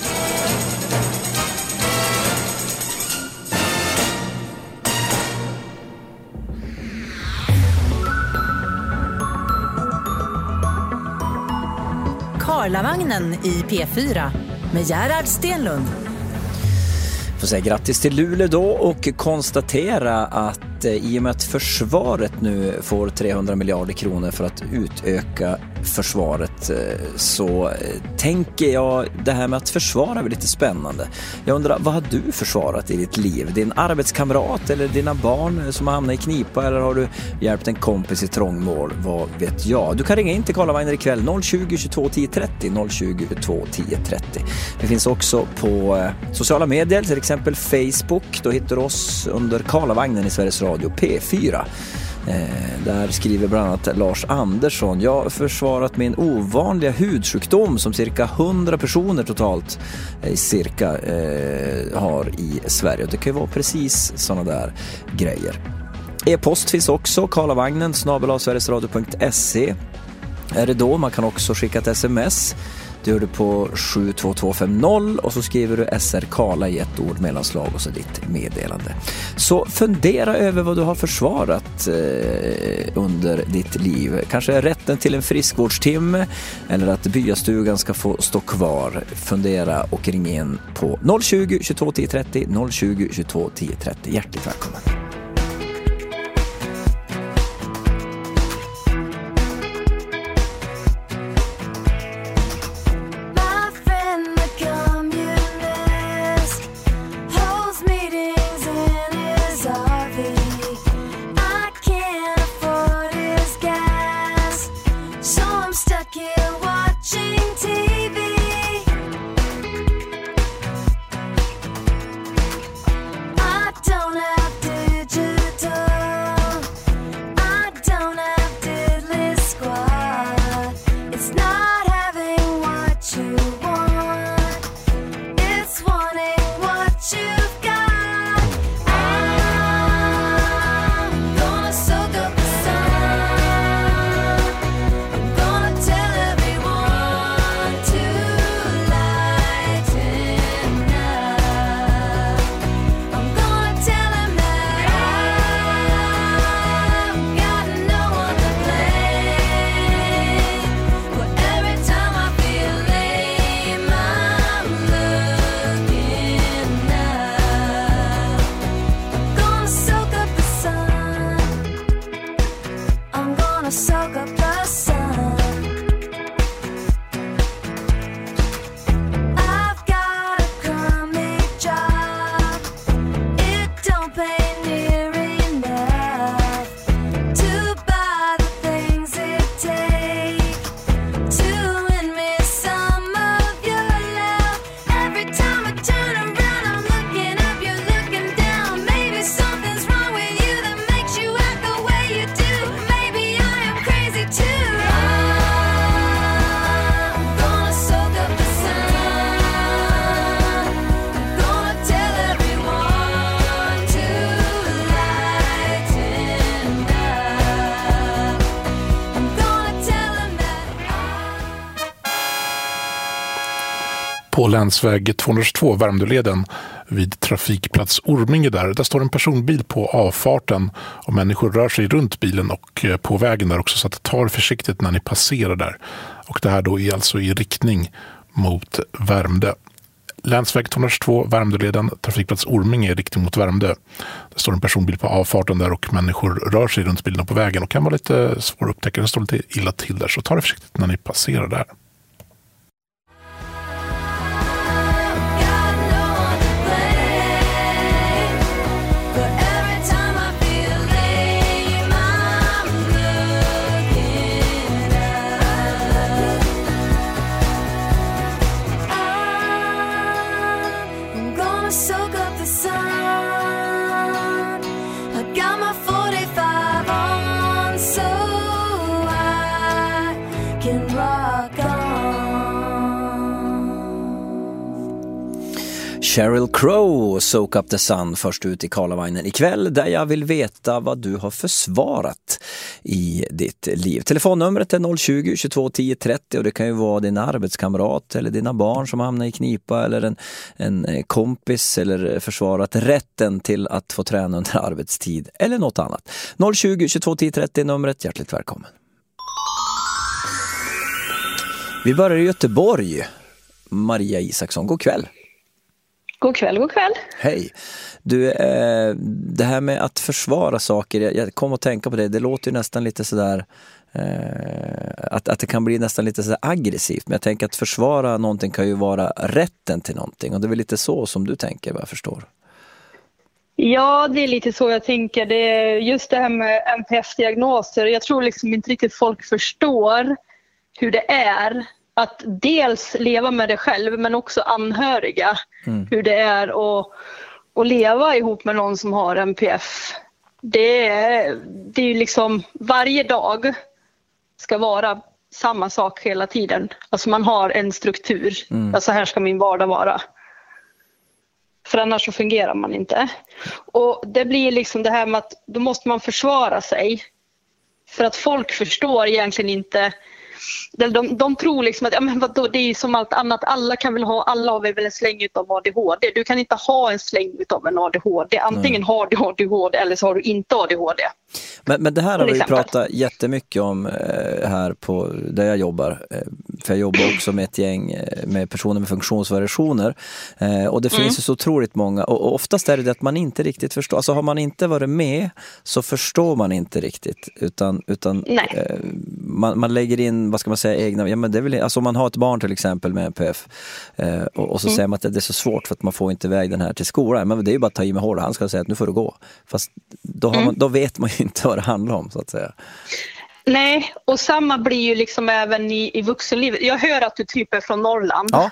Karlavagnen i P4 med Gerhard Stenlund. Får säga grattis till Luleå då och konstatera att i och med att försvaret nu får 300 miljarder kronor för att utöka försvaret, så tänker jag det här med att försvara är lite spännande. Jag undrar, vad har du försvarat i ditt liv? Din arbetskamrat eller dina barn som har hamnat i knipa, eller har du hjälpt en kompis i trångmål? Vad vet jag? Du kan ringa in till Karlavagnen ikväll 020 22 10 30 020 22 10 30. Det finns också på sociala medier, till exempel Facebook. Då hittar du oss under Karlavagnen i Sveriges Radio P4. Där skriver bland annat Lars Andersson: jag har försvarat min ovanliga hudsjukdom som cirka 100 personer totalt har i Sverige. Det kan ju vara precis sådana där grejer. E-post finns också, karlavagnen@sverigesradio.se är det då. Man kan också skicka ett sms. Du gör det på 72250 och så skriver du SR Karla i ett ord, mellanslag och så ditt meddelande. Så fundera över vad du har försvarat under ditt liv. Kanske rätten till en friskvårdstimme eller att byastugan ska få stå kvar. Fundera och ring in på 020 22 10 30 020 22 10 30. Hjärtligt välkommen. Don't have to på länsväg 222, Värmdöleden, vid trafikplats Orminge där står en personbil på avfarten och människor rör sig runt bilen och på vägen där också, så att ta försiktigt när ni passerar där. Och det här då är alltså i riktning mot Värmdö. Länsväg 222, Värmdöleden, trafikplats Orminge i riktning mot Värmdö. Det står en personbil på avfarten där och människor rör sig runt bilen på vägen och kan vara lite svår att upptäcka. Det står lite illa till där, så ta det försiktigt när ni passerar där. Sheryl Crow, Soak Up the Sun, först ut i Karlavagnen ikväll, där jag vill veta vad du har försvarat i ditt liv. Telefonnumret är 020 22 10 30 och det kan ju vara din arbetskamrat eller dina barn som hamnar i knipa eller en kompis, eller försvarat rätten till att få träna under arbetstid eller något annat. 020 22 10 30 numret, hjärtligt välkommen. Vi börjar i Göteborg. Maria Isaksson, god kväll. God kväll, god kväll. Hej. Du, det här med att försvara saker, jag kom att tänka på det. Det låter ju nästan lite sådär, att det kan bli nästan lite sådär aggressivt. Men jag tänker att försvara någonting kan ju vara rätten till någonting. Och det är väl lite så som du tänker, vad jag förstår. Ja, det är lite så jag tänker. Det är just det här med NPF-diagnoser. Jag tror liksom inte riktigt folk förstår hur det är att dels leva med det själv, men också anhöriga. Hur det är att leva ihop med någon som har NPF. Det är ju liksom varje dag ska vara samma sak hela tiden. Alltså man har en struktur. Alltså här ska min vardag vara. För annars så fungerar man inte. Och det blir liksom det här med att då måste man försvara sig. För att folk förstår egentligen inte. De tror liksom att men vadå, det är som allt annat. Alla har väl en släng utav ADHD. Du kan inte ha en släng utav en ADHD. Antingen har du ADHD eller så har du inte ADHD. Men det här har vi pratat jättemycket om här på där jag jobbar. För jag jobbar också med ett gäng med personer med funktionsvariationer. Och det finns ju så otroligt många. Och oftast är det att man inte riktigt förstår. Alltså har man inte varit med så förstår man inte riktigt. Utan man lägger in, vad ska man säga, egna. Ja, men det är väl, alltså om man har ett barn till exempel med NPF. Och så säger man att det är så svårt för att man får inte iväg den här till skolan. Men det är ju bara att ta i med hårda. Han ska säga att nu får du gå. Fast då vet man ju inte vad det handlar om, så att säga. Nej, och samma blir ju liksom även i vuxenlivet. Jag hör att du typ är från Norrland. Ja.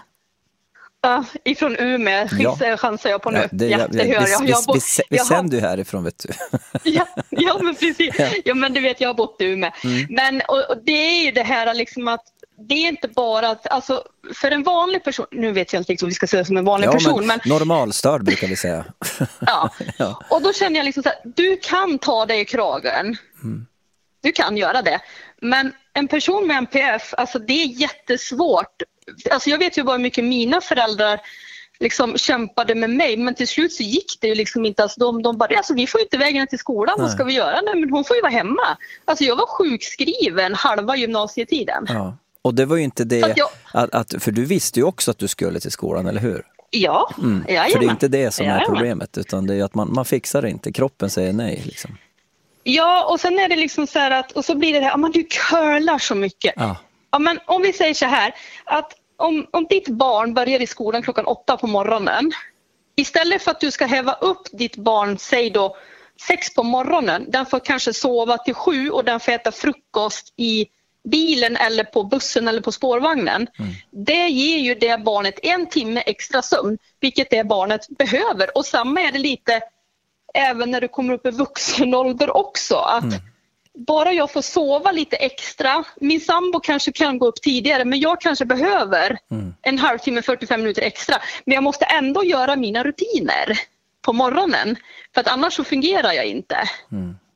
Ifrån Umeå, chansar jag på nu. Det hör jag. Vi sänder ju härifrån, vet du. ja, men precis. Ja, men du vet, jag har bott i Umeå. Men och det är ju det här liksom att det är inte bara att, alltså, för en vanlig person, nu vet jag inte liksom vad vi ska säga som en vanlig person. Men normalstörd brukar vi säga. ja, och då känner jag liksom så här, du kan ta dig i kragen. Du kan göra det. Men en person med NPF, alltså det är jättesvårt. Alltså jag vet ju bara hur mycket mina föräldrar liksom kämpade med mig, men till slut så gick det ju liksom inte. Alltså de bara, alltså vi får inte vägen till skolan, vad ska vi göra? Nej, men hon får ju vara hemma. Alltså jag var sjukskriven halva gymnasietiden. Ja. Och det var ju inte det, för du visste ju också att du skulle till skolan, eller hur? Ja, för det är inte det som är problemet, utan det är att man fixar det inte, kroppen säger nej liksom. Ja, och sen är det liksom så här att, och så blir det här, men du curlar så mycket. Ja, men om vi säger så här, att om ditt barn börjar i skolan 8:00 på morgonen, istället för att du ska häva upp ditt barn, säg då 6 på morgonen, den får kanske sova till 7 och den får äta frukost i bilen eller på bussen eller på spårvagnen. Det ger ju det barnet 1 timme extra sömn, vilket det barnet behöver. Och samma är det lite även när du kommer upp i vuxen ålder också, att bara jag får sova lite extra, min sambo kanske kan gå upp tidigare, men jag kanske behöver en halvtimme, 45 minuter extra, men jag måste ändå göra mina rutiner på morgonen, för att annars så fungerar jag inte.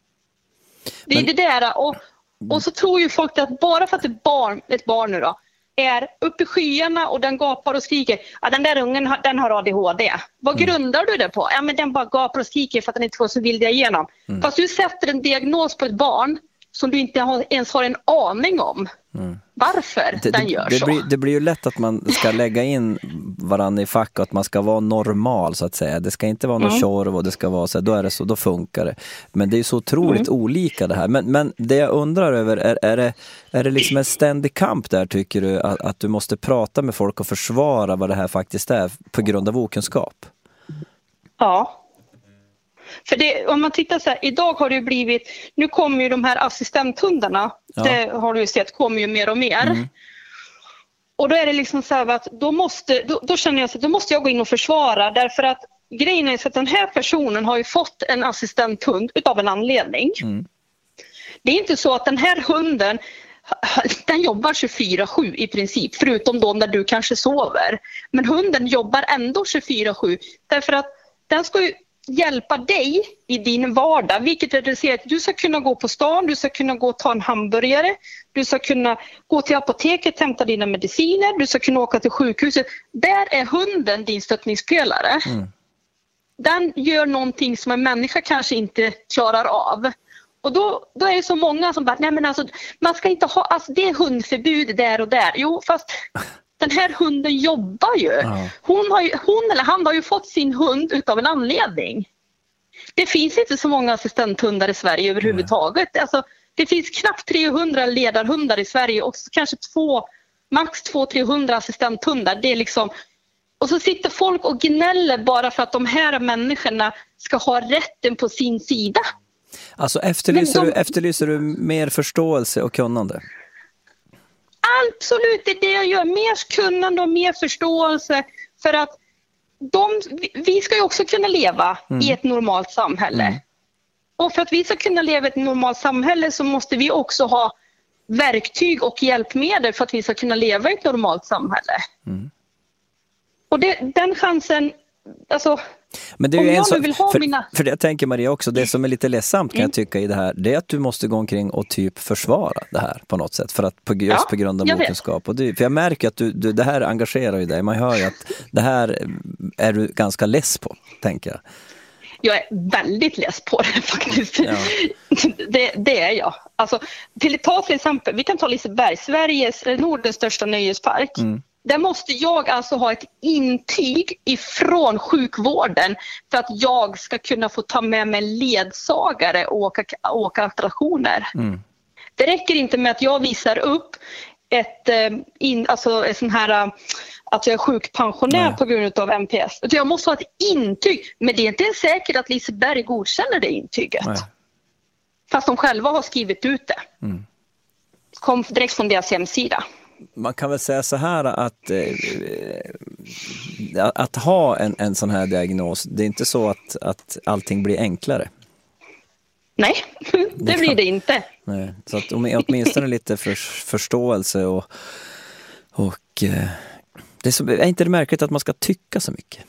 Det är det där, och så tror ju folk att bara för att ett barn nu då är uppe i skyarna och den gapar och skriker. Ja, den där ungen den har ADHD. Vad grundar du det på? Ja, men den bara gapar och skriker för att den inte får så vilja igenom. Fast du sätter en diagnos på ett barn som du inte ens har en aning om. Varför den gör så. Det blir ju lätt att man ska lägga in varandra i fack och att man ska vara normal så att säga. Det ska inte vara någon tjorv och det ska vara så här, då är det så, då funkar det. Men det är ju så otroligt olika det här. Men det jag undrar över är det liksom en ständig kamp där, tycker du, att du måste prata med folk och försvara vad det här faktiskt är på grund av okunskap? Ja. För det, om man tittar så här, idag har det blivit, nu kommer ju de här assistenthundarna, det har du ju sett, kommer ju mer och mer. Och då är det liksom så här att då känner jag att då måste jag gå in och försvara, därför att grejen är så att den här personen har ju fått en assistenthund utav en anledning. Det är inte så att den här hunden, den jobbar 24/7 i princip, förutom då när du kanske sover. Men hunden jobbar ändå 24/7, därför att den ska ju hjälpa dig i din vardag, vilket är att du ska kunna gå på stan, du ska kunna gå och ta en hamburgare, du ska kunna gå till apoteket, hämta dina mediciner, du ska kunna åka till sjukhuset. Där är hunden din stöttningspelare. Den gör någonting som en människa kanske inte klarar av. Och då är det så många som bara, nej men alltså, man ska inte ha, alltså det är hundförbud där och där. Jo, fast den här hunden jobbar ju. Hon eller han har ju fått sin hund utav en anledning. Det finns inte så många assistenthundar i Sverige överhuvudtaget. Alltså, det finns knappt 300 ledarhundar i Sverige och kanske max 200-300 assistenthundar. Det är liksom, och så sitter folk och gnäller bara för att de här människorna ska ha rätten på sin sida. Alltså efterlyser du mer förståelse och kunnande? Absolut, det är det jag gör. Mer kunnande och mer förståelse, för att vi ska ju också kunna leva i ett normalt samhälle. Och för att vi ska kunna leva i ett normalt samhälle så måste vi också ha verktyg och hjälpmedel för att vi ska kunna leva i ett normalt samhälle. Och den chansen, alltså, men det är om ju jag en sak, nu vill ha för det tänker Maria också, det som är lite ledsamt kan jag tycka i det här, det är att du måste gå omkring och typ försvara det här på något sätt, för att på grund av okunskap. Och för jag märker att det här engagerar ju dig, man hör ju att det här är du ganska less på, tänker jag. Jag är väldigt less på det faktiskt. Det är jag. Alltså, till exempel, vi kan ta Liseberg, Nordens största nöjespark. Där måste jag alltså ha ett intyg ifrån sjukvården för att jag ska kunna få ta med mig ledsagare och åka attraktioner. Det räcker inte med att jag visar upp ett sån här att jag är sjukpensionär på grund av MPS. Jag måste ha ett intyg, men det är inte säkert att Liseberg godkänner det intyget. Fast de själva har skrivit ut det. Kom direkt från deras hemsida. Man kan väl säga så här att ha en sån här diagnos, det är inte så att allting blir enklare. Nej, det blir det inte. Nej, så att åtminstone lite förståelse och det är inte det märkligt att man ska tycka så mycket.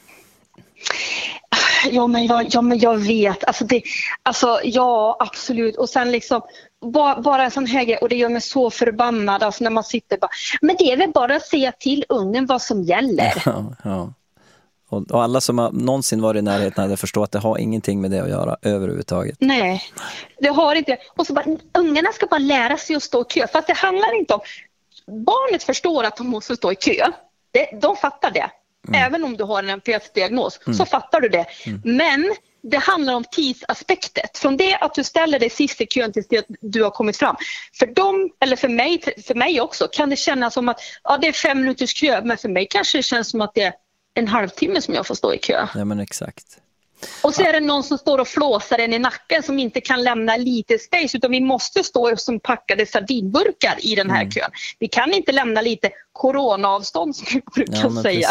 Ja, men jag vet. Ja, absolut. Och sen liksom bara en sån här grej, och det gör mig så förbannad alltså när man sitter bara, men det är väl bara att säga till ungen vad som gäller. Ja. Och alla som har någonsin varit i närheten hade förstått att det har ingenting med det att göra överhuvudtaget. Nej, det har inte. Och så bara, ungarna ska bara lära sig att stå i kö. För att det handlar inte om, barnet förstår att de måste stå i kö. De fattar det. Även om du har en MPS-diagnos så fattar du det. Men det handlar om tidsaspektet. Från det att du ställer dig sist i kön tills du har kommit fram. För dem, eller för mig också, kan det kännas som att det är 5 minuters kö. Men för mig kanske det känns som att det är en halvtimme som jag får stå i kö. Ja, men exakt. Och så är det någon som står och flåsar en i nacken som inte kan lämna lite space, utan vi måste stå som packade sardinburkar i den här kön. Vi kan inte lämna lite coronaavstånd som vi brukar säga.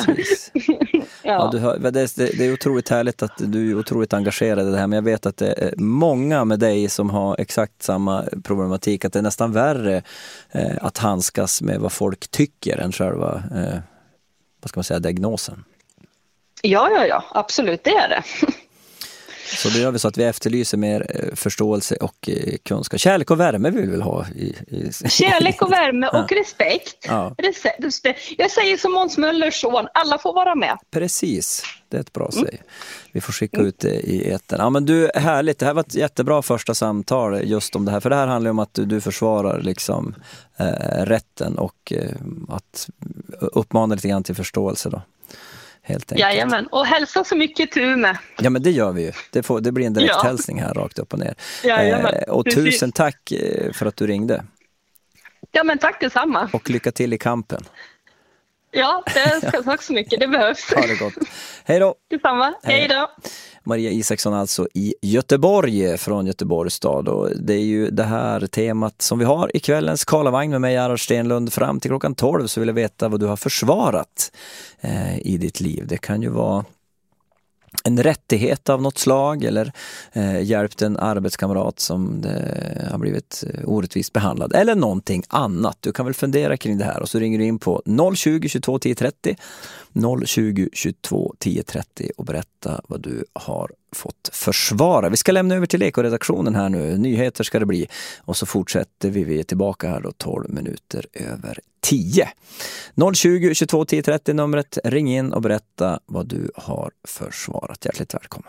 Det är otroligt härligt att du är otroligt engagerad i det här, men jag vet att det är många med dig som har exakt samma problematik, att det är nästan värre att handskas med vad folk tycker än själva diagnosen. Ja, absolut, det är det. Så då gör vi så att vi efterlyser mer förståelse och kunskap. Kärlek och värme vill vi väl ha. Kärlek och värme och respekt. Ja. Jag säger som Måns Möllers son, alla får vara med. Precis, det är ett bra säg. Vi får skicka ut det i etern. Ja, men du, härligt. Det här var ett jättebra första samtal just om det här. För det här handlar om att du försvarar liksom rätten och att uppmana lite grann till förståelse då. Helt enkelt. Jajamän, och hälsa så mycket till Umeå. Ja, men det gör vi ju. Det blir en direkt hälsning här rakt upp och ner. Och precis. Tusen tack för att du ringde. Ja, men tack detsamma. Och lycka till i kampen. Ja, tack så mycket. Det behövs. Ha det gott. Hej då. Detsamma. Hej då. Maria Isaksson alltså i Göteborg från Göteborgs stad, och det är ju det här temat som vi har i kvällens Karlavagn med mig, Gerhard Stenlund. Fram till klockan 12 så vill jag veta vad du har försvarat i ditt liv. Det kan ju vara en rättighet av något slag eller hjälpt en arbetskamrat som det har blivit orättvist behandlad eller någonting annat. Du kan väl fundera kring det här och så ringer du in på 020 22 10 30 020 22 10 30 och berätta vad du har fått försvara. Vi ska lämna över till Eko-redaktionen här nu. Nyheter ska det bli och så fortsätter vi är tillbaka här då 12 minuter över 10. 020 22 10 30 numret. Ring in och berätta vad du har försvarat. Hjärtligt välkommen.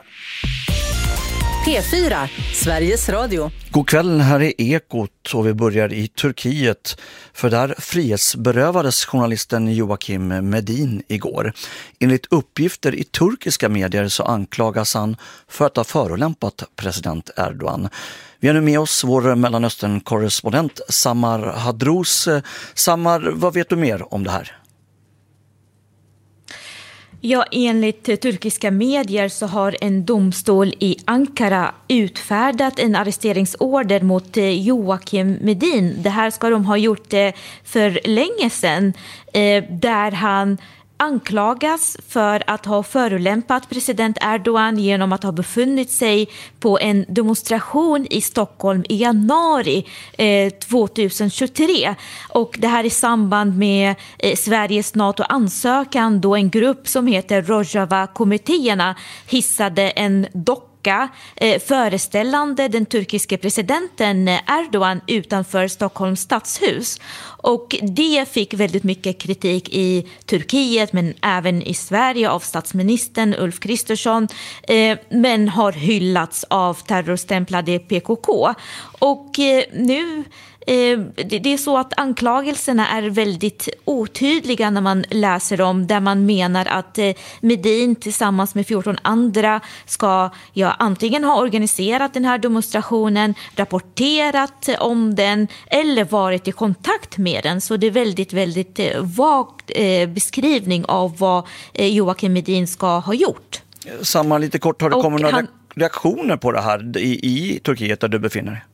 P4, Sveriges Radio. God kväll, här är Ekot och vi börjar i Turkiet. För där frihetsberövades journalisten Joakim Medin igår. Enligt uppgifter i turkiska medier så anklagas han för att ha förolämpat president Erdogan. Vi har nu med oss vår Mellanöstern-korrespondent Samar Hadrous. Samar, vad vet du mer om det här? Ja, enligt turkiska medier så har en domstol i Ankara utfärdat en arresteringsorder mot Joakim Medin. Det här ska de ha gjort för länge sedan, där han anklagas för att ha förolämpat president Erdogan genom att ha befunnit sig på en demonstration i Stockholm i januari 2023. Och det här i samband med Sveriges NATO-ansökan, då en grupp som heter Rojava-kommittéerna hissade en docka föreställande den turkiske presidenten Erdogan utanför Stockholms stadshus. Och det fick väldigt mycket kritik i Turkiet men även i Sverige av statsministern Ulf Kristersson, men har hyllats av terrorstämplade PKK. Och nu det är så att anklagelserna är väldigt otydliga när man läser dem, där man menar att Medin tillsammans med 14 andra ska antingen ha organiserat den här demonstrationen, rapporterat om den eller varit i kontakt med den. Så det är väldigt, väldigt vag beskrivning av vad Joakim Medin ska ha gjort. Samma lite kort, har det kommit några reaktioner på det här i Turkiet där du befinner dig?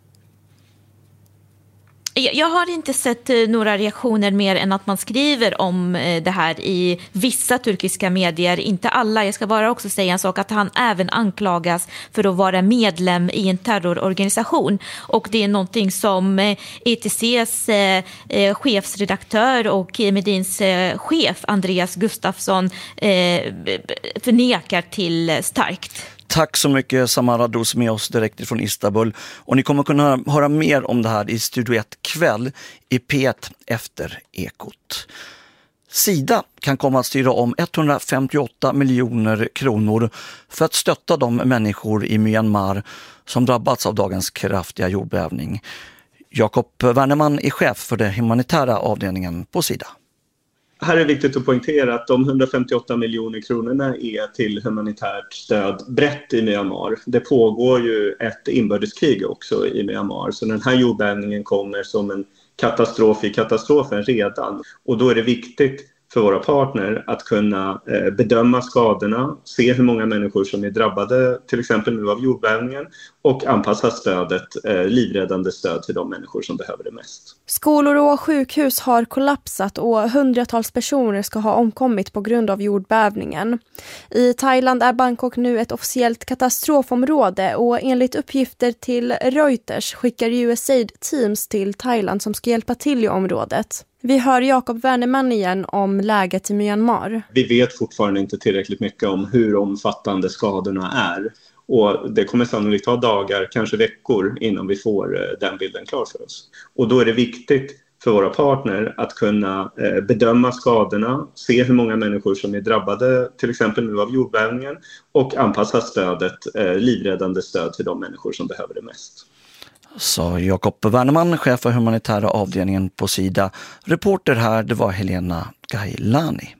Jag har inte sett några reaktioner mer än att man skriver om det här i vissa turkiska medier. Inte alla. Jag ska bara också säga en sak, att han även anklagas för att vara medlem i en terrororganisation. Och det är någonting som ETCs chefsredaktör och Medins chef Andreas Gustafsson förnekar till starkt. Tack så mycket Samar Hadrous med oss direkt från Istanbul. Och ni kommer kunna höra mer om det här i Studio 1 kväll i P1 efter Ekot. Sida kan komma att styra om 158 miljoner kronor för att stötta de människor i Myanmar som drabbats av dagens kraftiga jordbävning. Jakob Wernerman är chef för den humanitära avdelningen på Sida. Här är viktigt att poängtera att de 158 miljoner kronorna är till humanitärt stöd brett i Myanmar. Det pågår ju ett inbördeskrig också i Myanmar, så den här jordbävningen kommer som en katastrof i katastrofen redan. Och då är det viktigt för våra partner att kunna bedöma skadorna, se hur många människor som är drabbade till exempel nu av jordbävningen och anpassa stödet, livräddande stöd till de människor som behöver det mest. Skolor och sjukhus har kollapsat och hundratals personer ska ha omkommit på grund av jordbävningen. I Thailand är Bangkok nu ett officiellt katastrofområde och enligt uppgifter till Reuters skickar USAID teams till Thailand som ska hjälpa till i området. Vi hör Jakob Wernerman igen om läget i Myanmar. Vi vet fortfarande inte tillräckligt mycket om hur omfattande skadorna är. Och det kommer sannolikt ta dagar, kanske veckor innan vi får den bilden klar för oss. Och då är det viktigt för våra partner att kunna bedöma skadorna, se hur många människor som är drabbade till exempel nu av jordbävningen och anpassa stödet, livräddande stöd till de människor som behöver det mest. Så Jakob Wernerman, chef för humanitära avdelningen på Sida. Reporter här, det var Helena Gailani.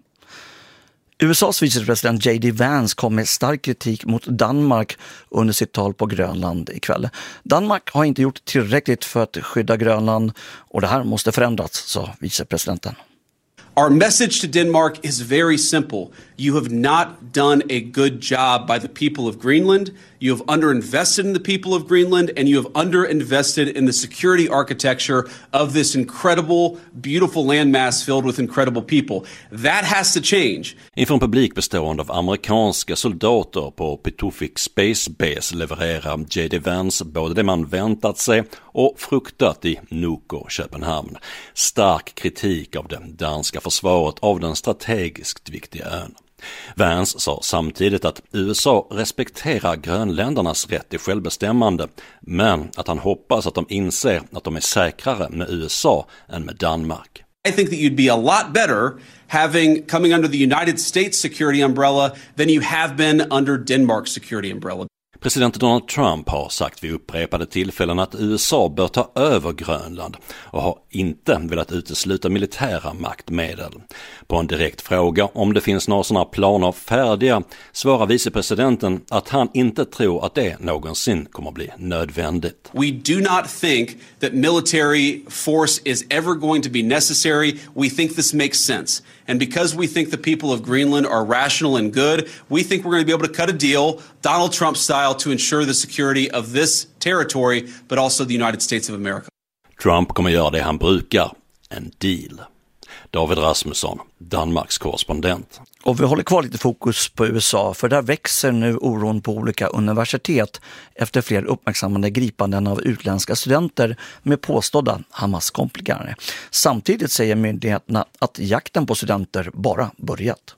USAs vicepresident J.D. Vance kom med stark kritik mot Danmark under sitt tal på Grönland ikväll. Danmark har inte gjort tillräckligt för att skydda Grönland och det här måste förändras, sa vicepresidenten. Our message to Denmark is very simple. You have not done a good job by the people of Greenland. You have underinvested in the people of Greenland, and you have underinvested in the security architecture of this incredible, beautiful landmass filled with incredible people. That has to change. Inför en publik bestående av amerikanska soldater på Pituffik Space Base levererar J.D. Vance både det man väntat sig och fruktat i Nuuk och Köpenhamn. Stark kritik av det danska försvaret av den strategiskt viktiga ön. Vance sa samtidigt att USA respekterar grönländarnas rätt till självbestämmande, men att han hoppas att de inser att de är säkrare med USA än med Danmark. I think that you'd be a lot better coming under the United States security umbrella than you have been under Denmark's security umbrella. President Donald Trump har sagt vid upprepade tillfällen att USA bör ta över Grönland och har inte velat utesluta militära maktmedel. På en direkt fråga om det finns några sådana planer färdiga svarar vicepresidenten att han inte tror att det någonsin kommer att bli nödvändigt. We do not think that military force is ever going to be necessary. We think this makes sense. And because we think the people of Greenland are rational and good, we think we're going to be able to cut a deal, Donald Trump style, to ensure the security of this territory, but also the United States of America. Trump kommer göra det han brukar, en deal. David Rasmusson, Danmarks korrespondent. Och vi håller kvar lite fokus på USA, för där växer nu oron på olika universitet efter fler uppmärksammade gripanden av utländska studenter med påstådda Hamas-komplingar. Samtidigt säger myndigheterna att jakten på studenter bara börjat.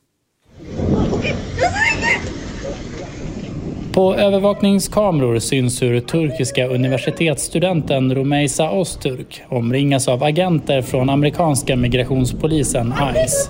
På övervakningskameror syns hur turkiska universitetsstudenten Rümeysa Öztürk omringas av agenter från amerikanska migrationspolisen ICE.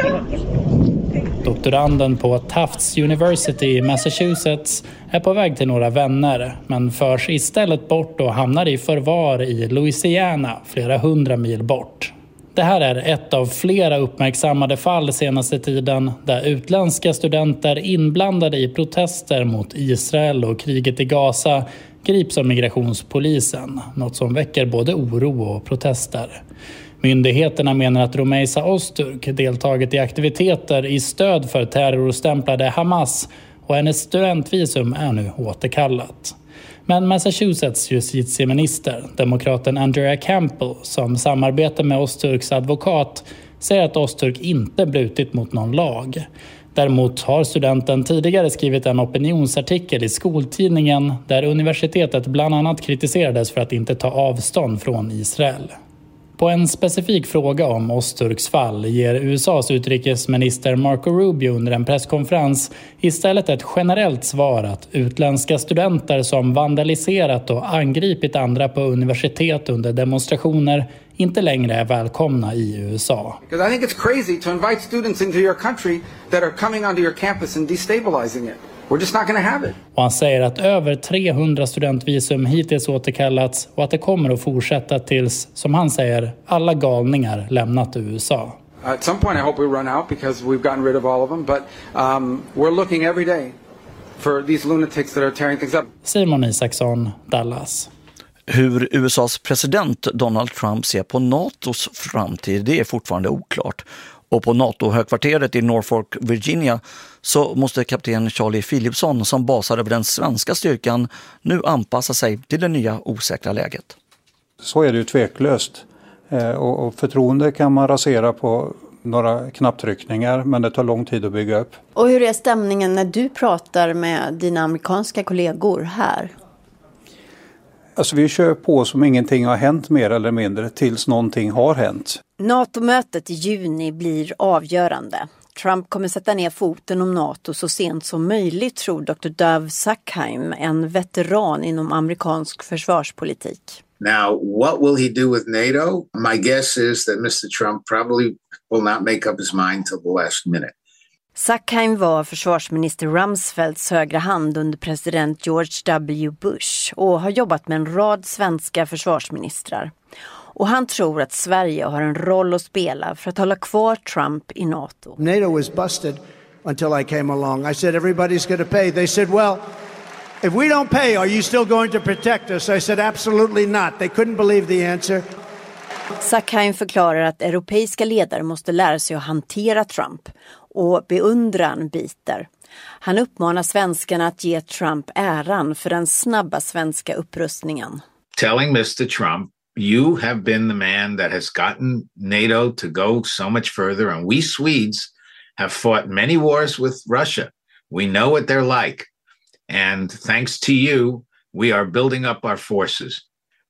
Doktoranden på Tufts University i Massachusetts är på väg till några vänner men förs istället bort och hamnar i förvar i Louisiana flera 100 mil bort. Det här är ett av flera uppmärksammade fall senaste tiden där utländska studenter inblandade i protester mot Israel och kriget i Gaza grips av migrationspolisen, något som väcker både oro och protester. Myndigheterna menar att Rümeysa Öztürk deltagit i aktiviteter i stöd för terrorstämplade Hamas och hennes studentvisum är nu återkallat. Men Massachusetts justitieminister, demokraten Andrea Campbell, som samarbetar med Öztürks advokat, säger att Öztürk inte brutit mot någon lag. Däremot har studenten tidigare skrivit en opinionsartikel i skoltidningen där universitetet bland annat kritiserades för att inte ta avstånd från Israel. På en specifik fråga om Öztürks fall ger USAs utrikesminister Marco Rubio under en presskonferens istället ett generellt svar att utländska studenter som vandaliserat och angripit andra på universitet under demonstrationer inte längre är välkomna i USA. Because I think it's crazy to invite students into your country that are coming onto your campus and destabilizing it. We're just not going to have it. Och han säger att över 300 studentvisum hittills återkallats och att det kommer att fortsätta tills, som han säger, alla galningar lämnat USA. At some point I hope we run out because we've gotten rid of all of them, but we're looking every day for these lunatics that are tearing things up. Simon Isaksson, Dallas. Hur USAs president Donald Trump ser på NATOs framtid, det är fortfarande oklart. Och på NATO-högkvarteret i Norfolk, Virginia, så måste kapten Charlie Philipson, som basar över den svenska styrkan, nu anpassa sig till det nya osäkra läget. Så är det ju tveklöst. Och förtroende kan man rasera på några knapptryckningar, men det tar lång tid att bygga upp. Och hur är stämningen när du pratar med dina amerikanska kollegor här? Alltså vi kör på som ingenting har hänt mer eller mindre tills någonting har hänt. NATO-mötet i juni blir avgörande. Trump kommer sätta ner foten om NATO så sent som möjligt, tror Dr. Dov Sackheim, en veteran inom amerikansk försvarspolitik. Now, what will he do with NATO? My guess is that Mr. Trump probably will not make up his mind till the last minute. Sackheim var försvarsminister Rumsfelds högra hand under president George W. Bush och har jobbat med en rad svenska försvarsministrar. Och han tror att Sverige har en roll att spela för att hålla kvar Trump i NATO. NATO was busted until I came along. I said everybody's going to pay. They said, well, if we don't pay, are you still going to protect us? I said absolutely not. They couldn't believe the answer. Sackheim förklarar att europeiska ledare måste lära sig att hantera Trump och beundran biter. Han uppmanar svenskarna att ge Trump äran för den snabba svenska upprustningen. Telling Mr. Trump, you have been the man that has gotten NATO to go so much further, and we Swedes have fought many wars with Russia. We know what they're like, and thanks to you, we are building up our forces.